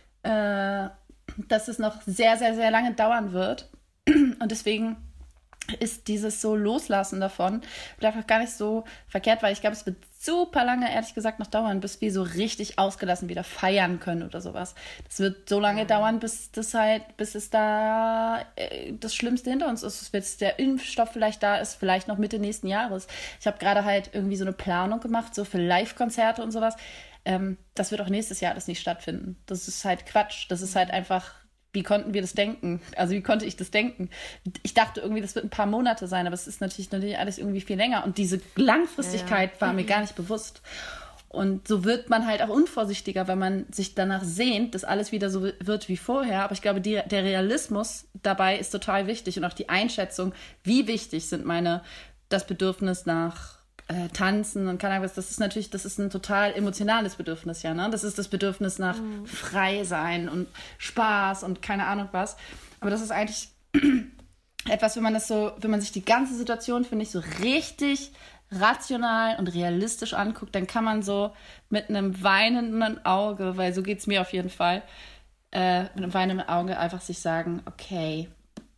äh, dass es noch sehr, sehr, sehr lange dauern wird. Und deswegen ist dieses so Loslassen davon vielleicht auch gar nicht so verkehrt, weil ich glaube, es wird super lange, ehrlich gesagt, noch dauern, bis wir so richtig ausgelassen wieder feiern können oder sowas. Das wird so lange ja. dauern, bis das halt, bis es da äh, das Schlimmste hinter uns ist, bis der Impfstoff vielleicht da ist, vielleicht noch Mitte nächsten Jahres. Ich habe gerade halt irgendwie so eine Planung gemacht, so für Live-Konzerte und sowas. Ähm, das wird auch nächstes Jahr alles nicht stattfinden. Das ist halt Quatsch. Das ist halt einfach... Wie konnten wir das denken? Also wie konnte ich das denken? Ich dachte irgendwie, das wird ein paar Monate sein, aber es ist natürlich, natürlich alles irgendwie viel länger. Und diese Langfristigkeit ja, ja. war mir gar nicht bewusst. Und so wird man halt auch unvorsichtiger, wenn man sich danach sehnt, dass alles wieder so wird wie vorher. Aber ich glaube, die, der Realismus dabei ist total wichtig und auch die Einschätzung, wie wichtig sind meine, das Bedürfnis nach Äh, tanzen und keine Ahnung was, das ist natürlich, das ist ein total emotionales Bedürfnis, ja, ne? Das ist das Bedürfnis nach mhm. frei sein und Spaß und keine Ahnung was. Aber das ist eigentlich etwas, wenn man das so, wenn man sich die ganze Situation, finde ich, so richtig rational und realistisch anguckt, dann kann man so mit einem weinenden Auge, weil so geht es mir auf jeden Fall, äh, mit einem weinenden Auge einfach sich sagen, okay,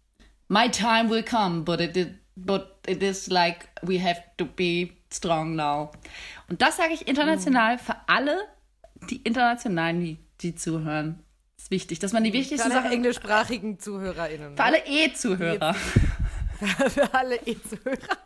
my time will come, but it, it, but it is like we have to be strong now. Und das sage ich international mm. für alle, die internationalen, die, die zuhören. Das ist wichtig, dass man die wichtigsten Sachen... Für alle englischsprachigen ZuhörerInnen. Für alle E-Zuhörer. Für alle E-Zuhörer.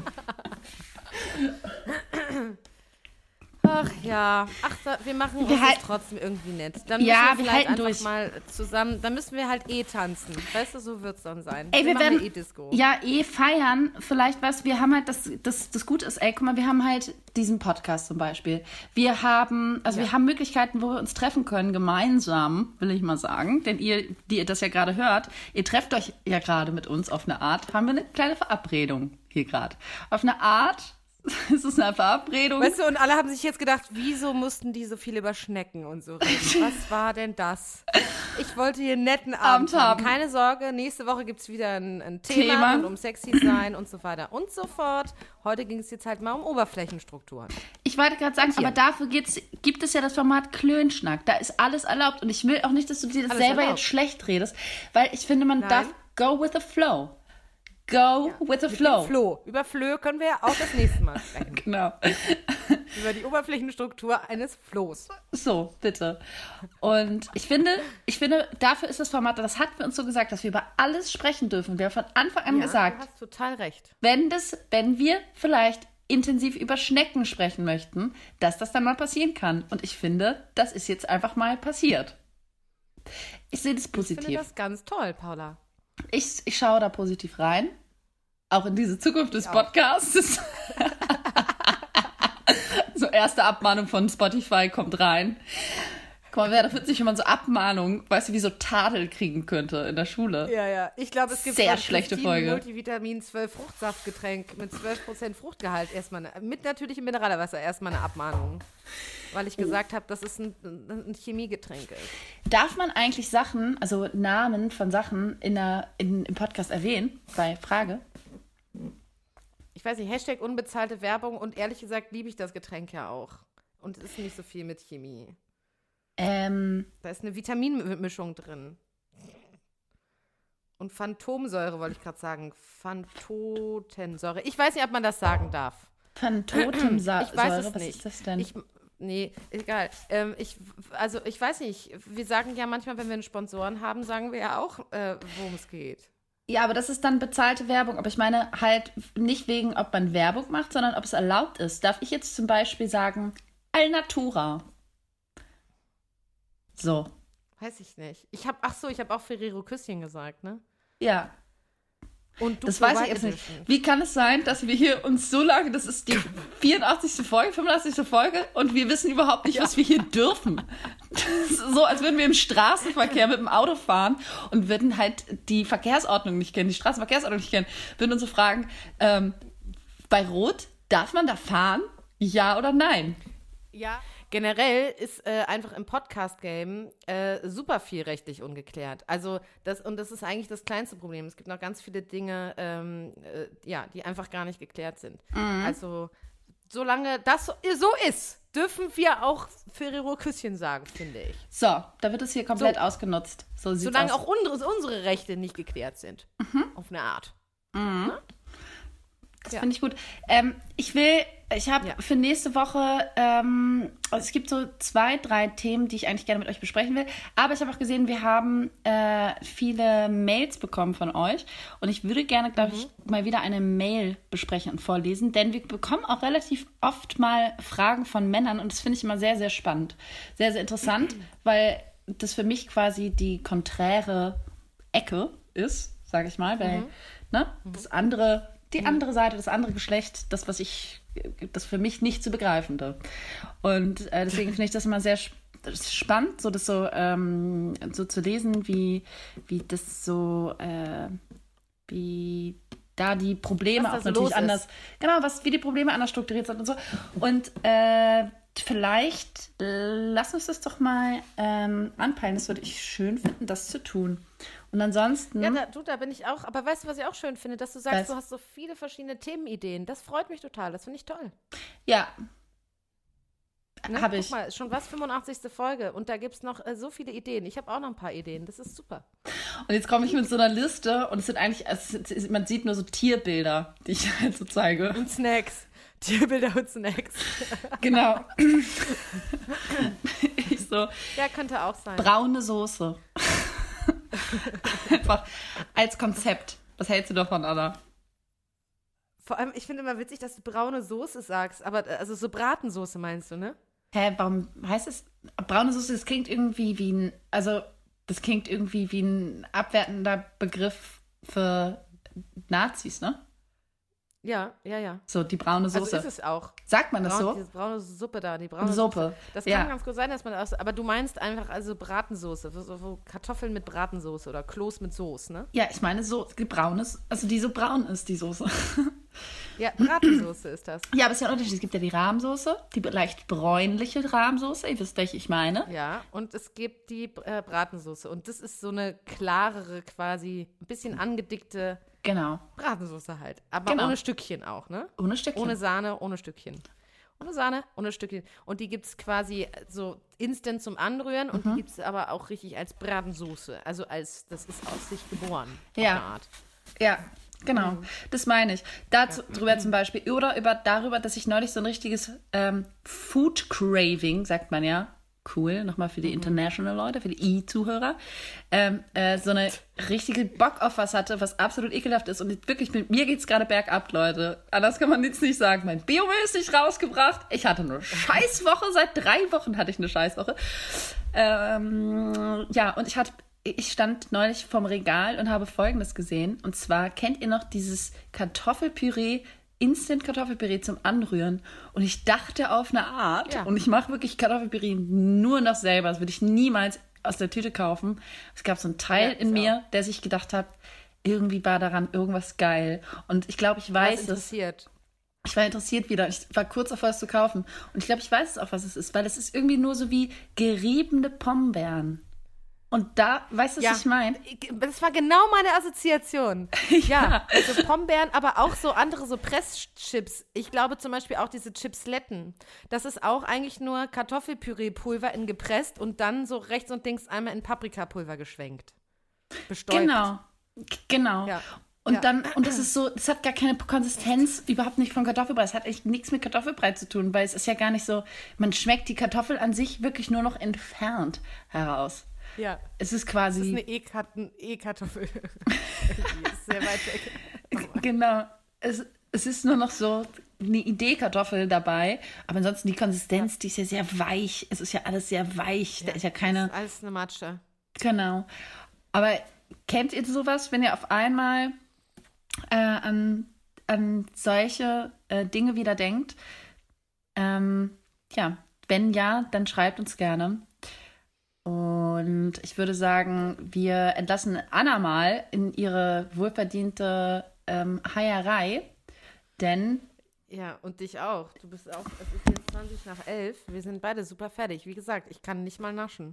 Ach ja, ach, da, wir machen uns wir halt, das trotzdem irgendwie nett. Dann ja, müssen wir, wir vielleicht halten einfach durch. mal zusammen, dann müssen wir halt eh tanzen. Weißt du, so wird's dann sein. Ey, wir, wir werden eh Disco. Ja, eh feiern. Vielleicht was, wir haben halt, das, das, das Gute ist, ey, guck mal, wir haben halt diesen Podcast zum Beispiel. Wir haben, also ja. wir haben Möglichkeiten, wo wir uns treffen können, gemeinsam, will ich mal sagen. Denn ihr, die ihr das ja gerade hört, ihr trefft euch ja gerade mit uns auf eine Art, haben wir eine kleine Verabredung hier gerade. Auf eine Art... Es ist eine Verabredung. Weißt du, und alle haben sich jetzt gedacht, wieso mussten die so viel über Schnecken und so reden? Was war denn das? Ich wollte hier einen netten Abend, Abend haben. Keine Sorge, nächste Woche gibt es wieder ein, ein Thema, Thema. Und um sexy sein und so weiter und so fort. Heute ging es jetzt halt mal um Oberflächenstrukturen. Ich wollte gerade sagen, aber dafür geht's, gibt es ja das Format Klönschnack. Da ist alles erlaubt. Und ich will auch nicht, dass du dir das alles selber erlaubt. Jetzt schlecht redest, weil ich finde, man Nein. darf go with the flow. Go ja, with the flow. Flow. Über Flö können wir ja auch das nächste Mal sprechen. Genau. Über die Oberflächenstruktur eines Flows. So, bitte. Und ich finde, ich finde, dafür ist das Format, das hat für uns so gesagt, dass wir über alles sprechen dürfen. Wir haben von Anfang an ja, gesagt, du hast total recht. Wenn, das, wenn wir vielleicht intensiv über Schnecken sprechen möchten, dass das dann mal passieren kann. Und ich finde, das ist jetzt einfach mal passiert. Ich sehe das positiv. Ich finde das ganz toll, Paula. Ich, ich schaue da positiv rein. Auch in diese Zukunft des Podcasts. So, erste Abmahnung von Spotify kommt rein. Guck mal, wäre das witzig, wenn man so Abmahnungen, weißt du, wie so Tadel kriegen könnte in der Schule. Ja, ja. Ich glaube, es gibt Sehr von schlechte Christine Folge. Multivitamin zwölf Fruchtsaftgetränk mit zwölf Prozent Fruchtgehalt erstmal, eine, mit natürlichem Mineralwasser erstmal eine Abmahnung. Weil ich gesagt habe, dass es ein, ein Chemiegetränk ist. Darf man eigentlich Sachen, also Namen von Sachen in der, in, im Podcast erwähnen? Bei Frage. Ich weiß nicht, Hashtag unbezahlte Werbung und ehrlich gesagt liebe ich das Getränk ja auch. Und es ist nicht so viel mit Chemie. Ähm. Da ist eine Vitaminmischung drin. Und Phantomsäure wollte ich gerade sagen. Phantotensäure. Ich weiß nicht, ob man das sagen darf. Phantotensäure. Ich weiß es Was nicht. ist das denn? Ich, nee, egal. Ähm, ich, also ich weiß nicht. Wir sagen ja manchmal, wenn wir einen Sponsoren haben, sagen wir ja auch, äh, worum es geht. Ja, aber das ist dann bezahlte Werbung. Aber ich meine halt nicht wegen, ob man Werbung macht, sondern ob es erlaubt ist. Darf ich jetzt zum Beispiel sagen, Alnatura? So. Weiß ich nicht. Ich habe, ach so, ich habe auch Ferrero Küsschen gesagt, ne? Ja. Und du Das weiß ich jetzt nicht. Wie kann es sein, dass wir hier uns so lange, das ist die vierundachtzigste Folge, fünfundachtzigste Folge und wir wissen überhaupt nicht, ja. was wir hier dürfen. Das ist so, als würden wir im Straßenverkehr mit dem Auto fahren und würden halt die Verkehrsordnung nicht kennen, die Straßenverkehrsordnung nicht kennen, würden uns so fragen, ähm, bei Rot, darf man da fahren? Ja oder nein? Ja. Generell ist äh, einfach im Podcast-Game äh, super viel rechtlich ungeklärt. Also das, und das ist eigentlich das kleinste Problem. Es gibt noch ganz viele Dinge, ähm, äh, ja, die einfach gar nicht geklärt sind. Mhm. Also solange das so, so ist, dürfen wir auch Ferrero Küsschen sagen, finde ich. So, da wird es hier komplett so, ausgenutzt. So sieht's solange aus. auch unsere, unsere Rechte nicht geklärt sind. Mhm. Auf eine Art. Mhm. Das ja. finde ich gut. Ähm, ich will, ich habe ja. für nächste Woche, ähm, also es gibt so zwei, drei Themen, die ich eigentlich gerne mit euch besprechen will. Aber ich habe auch gesehen, wir haben äh, viele Mails bekommen von euch. Und ich würde gerne, glaube mhm. ich, mal wieder eine Mail besprechen und vorlesen. Denn wir bekommen auch relativ oft mal Fragen von Männern. Und das finde ich immer sehr, sehr spannend. Sehr, sehr interessant, mhm. weil das für mich quasi die konträre Ecke ist, sage ich mal. Weil mhm. ne, das andere... Die andere Seite, das andere Geschlecht, das, was ich, das für mich nicht zu begreifende. Und äh, deswegen finde ich das immer sehr sp- spannend, so das so, ähm, so zu lesen, wie, wie das so, äh, wie da die Probleme auch natürlich anders, ist. genau, was, wie die Probleme anders strukturiert sind und so. Und äh, vielleicht äh, lass uns das doch mal ähm, anpeilen. Das würde ich schön finden, das zu tun. Und ansonsten... Ja, da, du, da bin ich auch. Aber weißt du, was ich auch schön finde? Dass du sagst, was? Du hast so viele verschiedene Themenideen. Das freut mich total. Das finde ich toll. Ja. Ne? Habe ich. Guck mal, schon was, fünfundachtzigste Folge. Und da gibt es noch äh, so viele Ideen. Ich habe auch noch ein paar Ideen. Das ist super. Und jetzt komme ich mit so einer Liste und es sind eigentlich, es ist, man sieht nur so Tierbilder, die ich halt so zeige. Und Snacks. Tierbilder und Snacks. Genau. Ich so. Ja, könnte auch sein. Braune Soße. Einfach als Konzept. Was hältst du davon, Anna? Vor allem, ich finde immer witzig, dass du braune Soße sagst, aber also so Bratensoße meinst du, ne? Hä, warum heißt es braune Soße? Das klingt irgendwie wie ein, also das klingt irgendwie wie ein abwertender Begriff für Nazis, ne? Ja, ja, ja. So, die braune Soße. Also ist es auch. Sagt man das Braun, so? Diese braune Suppe da, die braune Suppe. Suppe. Das kann ja. ganz gut sein, dass man das, aber du meinst einfach also Bratensoße, so, so Kartoffeln mit Bratensoße oder Kloß mit Soße, ne? Ja, ich meine so, die braunes, also die so braun ist, die Soße. Ja, Bratensoße ist das. Ja, aber es ist ja ein Unterschied. Es gibt ja die Rahmsoße, die leicht bräunliche Rahmsoße, ihr wisst, welche ich meine. Ja, und es gibt die äh, Bratensoße und das ist so eine klarere, quasi ein bisschen angedickte Genau. Bratensoße halt. Aber genau. ohne Stückchen auch, ne? Ohne Stückchen. Ohne Sahne, ohne Stückchen. Ohne Sahne, ohne Stückchen. Und die gibt es quasi so instant zum Anrühren und mhm. die gibt es aber auch richtig als Bratensoße. Also als, das ist aus sich geboren. Ja. Auf eine Art. Ja, genau. Mhm. Das meine ich. Dazu, ja. Drüber zum Beispiel. Oder über, darüber, dass ich neulich so ein richtiges ähm, Food Craving, sagt man ja. Cool, nochmal für die International-Leute, für die I-Zuhörer, ähm, äh, so eine richtige Bock auf was hatte, was absolut ekelhaft ist. Und wirklich, mit mir geht's gerade bergab, Leute. Anders kann man jetzt nicht sagen. Mein Biomüll ist nicht rausgebracht. Ich hatte eine Scheißwoche. Seit drei Wochen hatte ich eine Scheißwoche. Ähm, ja, und ich hatte, ich stand neulich vorm Regal und habe Folgendes gesehen. Und zwar, kennt ihr noch dieses Kartoffelpüree Instant Kartoffelpüree zum Anrühren. Und ich dachte auf eine Art, Ja. und ich mache wirklich Kartoffelpüree nur noch selber. Das würde ich niemals aus der Tüte kaufen. Es gab so einen Teil Ja, in ich mir, der sich gedacht hat, irgendwie war daran irgendwas geil. Und ich glaube, ich Was weiß es. interessiert. Ich war interessiert wieder. Ich war kurz davor, es zu kaufen. Und ich glaube, ich weiß es auch, was es ist. Weil es ist irgendwie nur so wie geriebene Pombeeren. Und da, weißt du, was Ja. ich meine? Das war genau meine Assoziation. Ja, also Pombeeren, aber auch so andere, so Presschips. Ich glaube zum Beispiel auch diese Chipsletten. Das ist auch eigentlich nur Kartoffelpüree-Pulver in gepresst und dann so rechts und links einmal in Paprikapulver geschwenkt. Bestäubt. Genau. G- Genau. Ja. Und Ja. dann, und das ist so, das hat gar keine Konsistenz, überhaupt nicht von Kartoffelbrei. Es hat echt nichts mit Kartoffelbrei zu tun, weil es ist ja gar nicht so, man schmeckt die Kartoffel an sich wirklich nur noch entfernt heraus. Ja. Es ist Das quasi. ist eine E-Kat- ein E-Kartoffel. Die ist sehr weit weg. Genau. Es, es ist nur noch so eine Idee-Kartoffel dabei, aber ansonsten die Konsistenz, die ist ja sehr weich. Es ist ja alles sehr weich. Da ist ja keine. Das ist alles eine Matsche. Genau. Aber kennt ihr sowas, wenn ihr auf einmal äh, an, an solche äh, Dinge wieder denkt? Ähm, ja, wenn ja, dann schreibt uns gerne. Und ich würde sagen, wir entlassen Anna mal in ihre wohlverdiente ähm, Heierei, denn Ja, und dich auch. Du bist auch, es ist jetzt zwanzig nach elf. Wir sind beide super fertig. Wie gesagt, ich kann nicht mal naschen.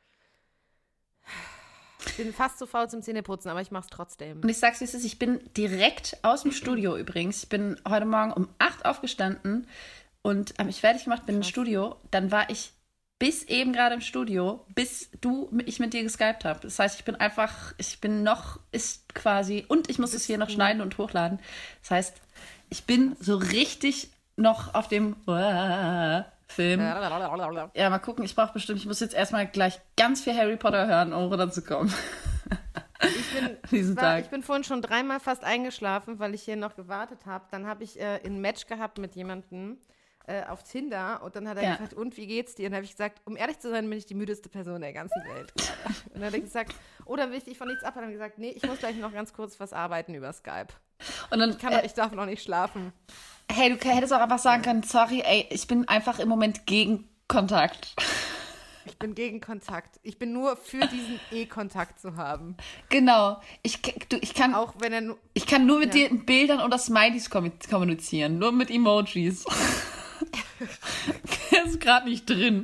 Ich bin fast zu faul zum Zähneputzen, aber ich mach's trotzdem. und ich sag's, wie es ist, ich bin direkt aus dem Studio übrigens. Ich bin heute Morgen um acht aufgestanden und habe mich fertig gemacht, bin im Studio. Dann war ich bis eben gerade im Studio, bis du, ich mit dir geskypt habe. Das heißt, ich bin einfach, ich bin noch, ist quasi, und ich muss es hier noch schneiden und hochladen. Das heißt, ich bin so richtig noch auf dem Film. Ja, mal gucken, ich brauche bestimmt, ich muss jetzt erstmal gleich ganz viel Harry Potter hören, um runterzukommen. Ich bin, Diesen war, Tag. ich bin vorhin schon dreimal fast eingeschlafen, weil ich hier noch gewartet habe. Dann habe ich äh, ein Match gehabt mit jemandem äh, auf Tinder und dann hat er Ja. gefragt, und wie geht's dir? Und dann habe ich gesagt, um ehrlich zu sein, bin ich die müdeste Person der ganzen Welt gerade. Und dann hat er gesagt, oh, dann will ich dich von nichts abhalten. Und dann habe ich gesagt, nee, ich muss gleich noch ganz kurz was arbeiten über Skype. Und dann, Ich, kann, äh, ich darf noch nicht schlafen. hey, du hättest auch einfach sagen können, sorry, ey, ich bin einfach im Moment gegen Kontakt. Ich bin gegen Kontakt. Ich bin nur für diesen E-Kontakt zu haben. Genau. Ich, du, ich, kann, Auch wenn er nur. ich kann nur mit Ja. dir in Bildern oder Smileys kommu- kommunizieren. Nur mit Emojis. Der ist gerade nicht drin.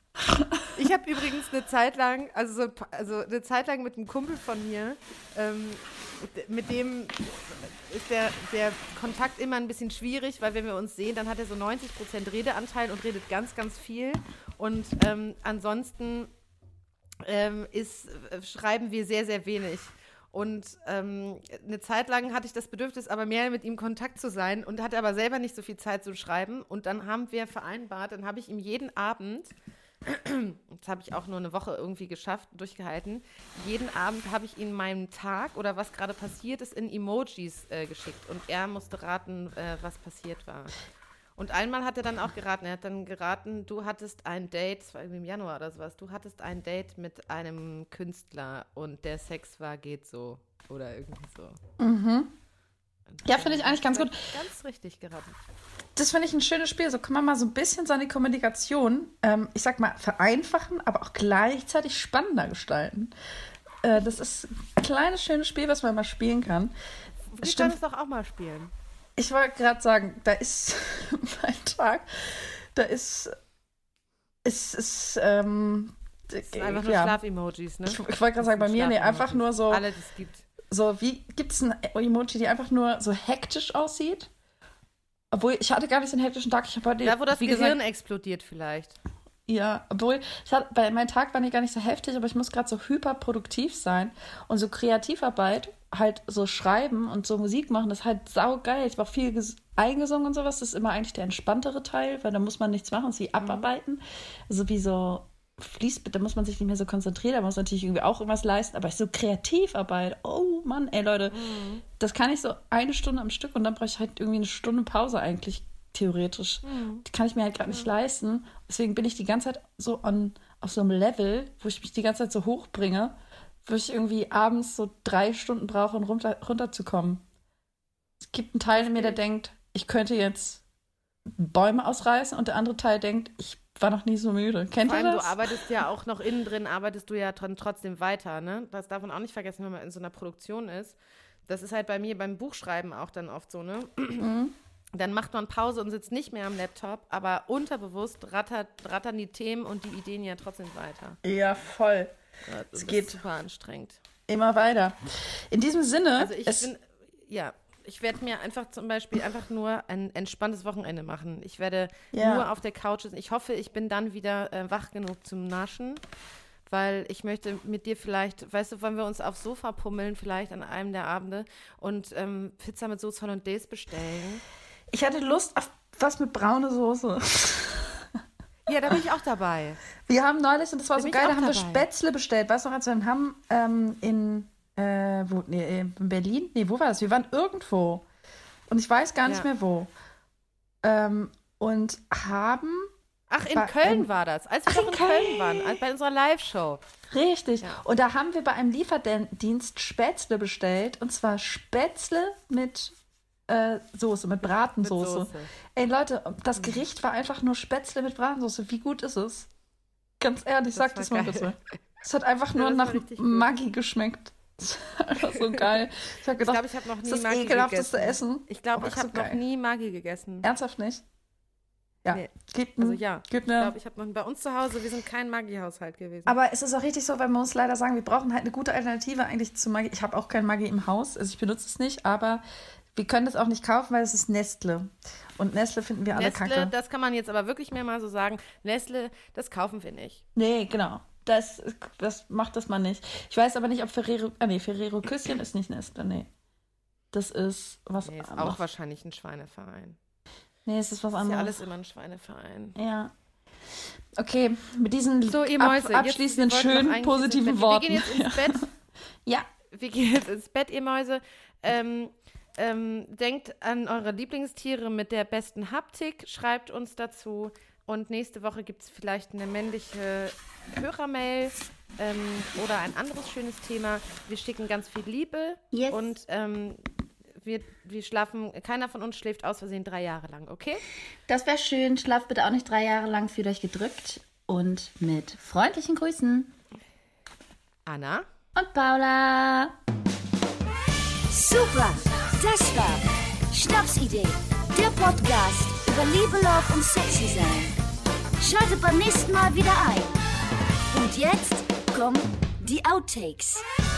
Ich habe übrigens eine Zeit lang, also, so, also eine Zeit lang mit einem Kumpel von mir, ähm, mit dem ist der, der Kontakt immer ein bisschen schwierig, weil wenn wir uns sehen, dann hat er so neunzig Prozent Redeanteil und redet ganz, ganz viel. Und ähm, ansonsten ähm, ist, äh, schreiben wir sehr, sehr wenig. Und ähm, eine Zeit lang hatte ich das Bedürfnis, aber mehr mit ihm in Kontakt zu sein und hatte aber selber nicht so viel Zeit zu schreiben. Und dann haben wir vereinbart, dann habe ich ihm jeden Abend, das habe ich auch nur eine Woche irgendwie geschafft, durchgehalten, jeden Abend habe ich ihm meinen Tag oder was gerade passiert ist in Emojis äh, geschickt. Und er musste raten, äh, was passiert war. Und einmal hat er dann auch geraten, er hat dann geraten, du hattest ein Date, das war irgendwie im Januar oder sowas, du hattest ein Date mit einem Künstler und der Sex war, geht so. Oder irgendwie so. Mhm. Ja, finde ich eigentlich ganz gut. Ganz richtig geraten. Das finde ich ein schönes Spiel. So kann man mal so ein bisschen seine Kommunikation, ähm, ich sag mal, vereinfachen, aber auch gleichzeitig spannender gestalten. Äh, das ist ein kleines, schönes Spiel, was man mal spielen kann. Wir Stimmt. können es doch auch mal spielen. Ich wollte gerade sagen, da ist mein Tag, da ist, ist, ist, ähm, Das sind einfach nur ja. Schlaf-Emojis, ne? Ich, ich wollte gerade sagen, bei mir, nee, einfach nur so, Alle, die es gibt. so wie, gibt es ein Emoji, die einfach nur so hektisch aussieht? Obwohl, ich hatte gar nicht so einen hektischen Tag, ich habe heute, Da, wo das wie Gehirn gesagt, explodiert vielleicht. ja, obwohl, ich hatte, bei, mein Tag war nicht gar nicht so heftig, aber ich muss gerade so hyperproduktiv sein und so Kreativarbeit, halt so schreiben und so Musik machen, das ist halt saugeil. Ich habe auch viel ges- eingesungen und sowas, das ist immer eigentlich der entspanntere Teil, weil da muss man nichts machen, es ist wie abarbeiten. Also wie so Fließ, da muss man sich nicht mehr so konzentrieren, da muss man natürlich irgendwie auch irgendwas leisten, aber so Kreativarbeit, oh Mann, ey Leute, Mhm. das kann ich so eine Stunde am Stück und dann brauche ich halt irgendwie eine Stunde Pause eigentlich, theoretisch. Mhm. Die kann ich mir halt gerade nicht leisten. Deswegen bin ich die ganze Zeit so on, auf so einem Level, wo ich mich die ganze Zeit so hochbringe, wo ich irgendwie abends so drei Stunden brauche, um runter, runterzukommen. Es gibt einen Teil in mir, der denkt, ich könnte jetzt Bäume ausreißen und der andere Teil denkt, ich war noch nie so müde. Kennt Vor ihr allem, das? du arbeitest ja auch noch innen drin, arbeitest du ja tr- trotzdem weiter, ne? Das darf man auch nicht vergessen, wenn man in so einer Produktion ist. Das ist halt bei mir beim Buchschreiben auch dann oft so, ne? Mhm. Dann macht man Pause und sitzt nicht mehr am Laptop, aber unterbewusst rattert, rattern die Themen und die Ideen ja trotzdem weiter. Ja, voll. Ja, das Es ist geht super anstrengend. immer weiter. In diesem Sinne, Also ich es, bin, ja, ich werde mir einfach zum Beispiel einfach nur ein entspanntes Wochenende machen. Ich werde Ja. nur auf der Couch sitzen. Ich hoffe, ich bin dann wieder äh, wach genug zum Naschen, weil ich möchte mit dir vielleicht, weißt du, wollen wir uns aufs Sofa pummeln, vielleicht an einem der Abende und ähm, Pizza mit Sauce Hollandaise bestellen. ich hatte Lust auf was mit braune Soße. Ja, da bin ich auch dabei. Wir haben neulich, und das war Da so bin ich geil, da auch haben wir dabei. Spätzle bestellt. Weißt du noch, als wir in Hamm ähm, in, äh, wo, nee, in Berlin? Nee, wo war das? Wir waren irgendwo. Und ich weiß gar nicht Ja. mehr wo. Ähm, und haben, Ach, in Bei- Köln ähm, war das, als wir Ach, doch in in Köln Köln. waren, als bei unserer Live-Show. richtig, Ja. und da haben wir bei einem Lieferdienst Spätzle bestellt. Und zwar Spätzle mit äh, Soße, mit Bratensoße. Mit Soße. Ey Leute, das Gericht war einfach nur Spätzle mit Bratensoße. Wie gut ist es? Ganz ehrlich, sag war das mal geil. bitte. Es hat einfach Ja, nur das war nach richtig gut. Maggi geschmeckt. Das war einfach so geil. Ich habe Ich gedacht, glaube, ich habe noch das nie ist das Maggi ekelhafteste gegessen. Essen. Ich glaube, Aber ich ist habe so noch geil. nie Maggi gegessen. Ernsthaft nicht? Ja. Nee. Gibt Also ein, ja, gibt ich eine, glaube, ich habe noch bei uns zu Hause, wir sind kein Maggi-Haushalt gewesen. aber es ist auch richtig so, weil man muss leider sagen, wir brauchen halt eine gute Alternative eigentlich zu Maggi. Ich habe auch kein Maggi im Haus, also ich benutze es nicht, aber wir können es auch nicht kaufen, weil es ist Nestle. Und Nestle finden wir alle Nestle, kacke. das kann man jetzt aber wirklich mehr mal so sagen. Nestle, das kaufen wir nicht. Nee, genau. Das, das macht das mal nicht. Ich weiß aber nicht, ob Ferrero. Ah, nee, Ferrero Küsschen ist nicht Nestle, nee. Das ist was Nee, ist anderes. auch wahrscheinlich ein Schweineverein. Nee, es ist was Ist ja anderes. alles immer ein Schweineverein. Ja. Okay, mit diesen So, ihr ab, Mäuse, abschließenden, jetzt, wir wollten schönen, noch eigentlich positiven ins Bett. Worten. Wir gehen jetzt ins Bett. Ja, Wir gehen jetzt ins Bett, ihr Mäuse. Ähm, ähm, denkt an eure Lieblingstiere mit der besten Haptik. Schreibt uns dazu. Und nächste Woche gibt es vielleicht eine männliche Hörermail ähm, oder ein anderes schönes Thema. Wir schicken ganz viel Liebe. Yes. Und ähm, wir, wir schlafen, keiner von uns schläft aus Versehen drei Jahre lang, okay? Das wäre schön. Schlaft bitte auch nicht drei Jahre lang. Fühlt euch gedrückt. Und mit freundlichen Grüßen. Anna? Und Paula. Super. Das war Schnapsidee. Der Podcast über Liebe, Love und Sexy sein. Schaltet beim nächsten Mal wieder ein. Und jetzt kommen die Outtakes.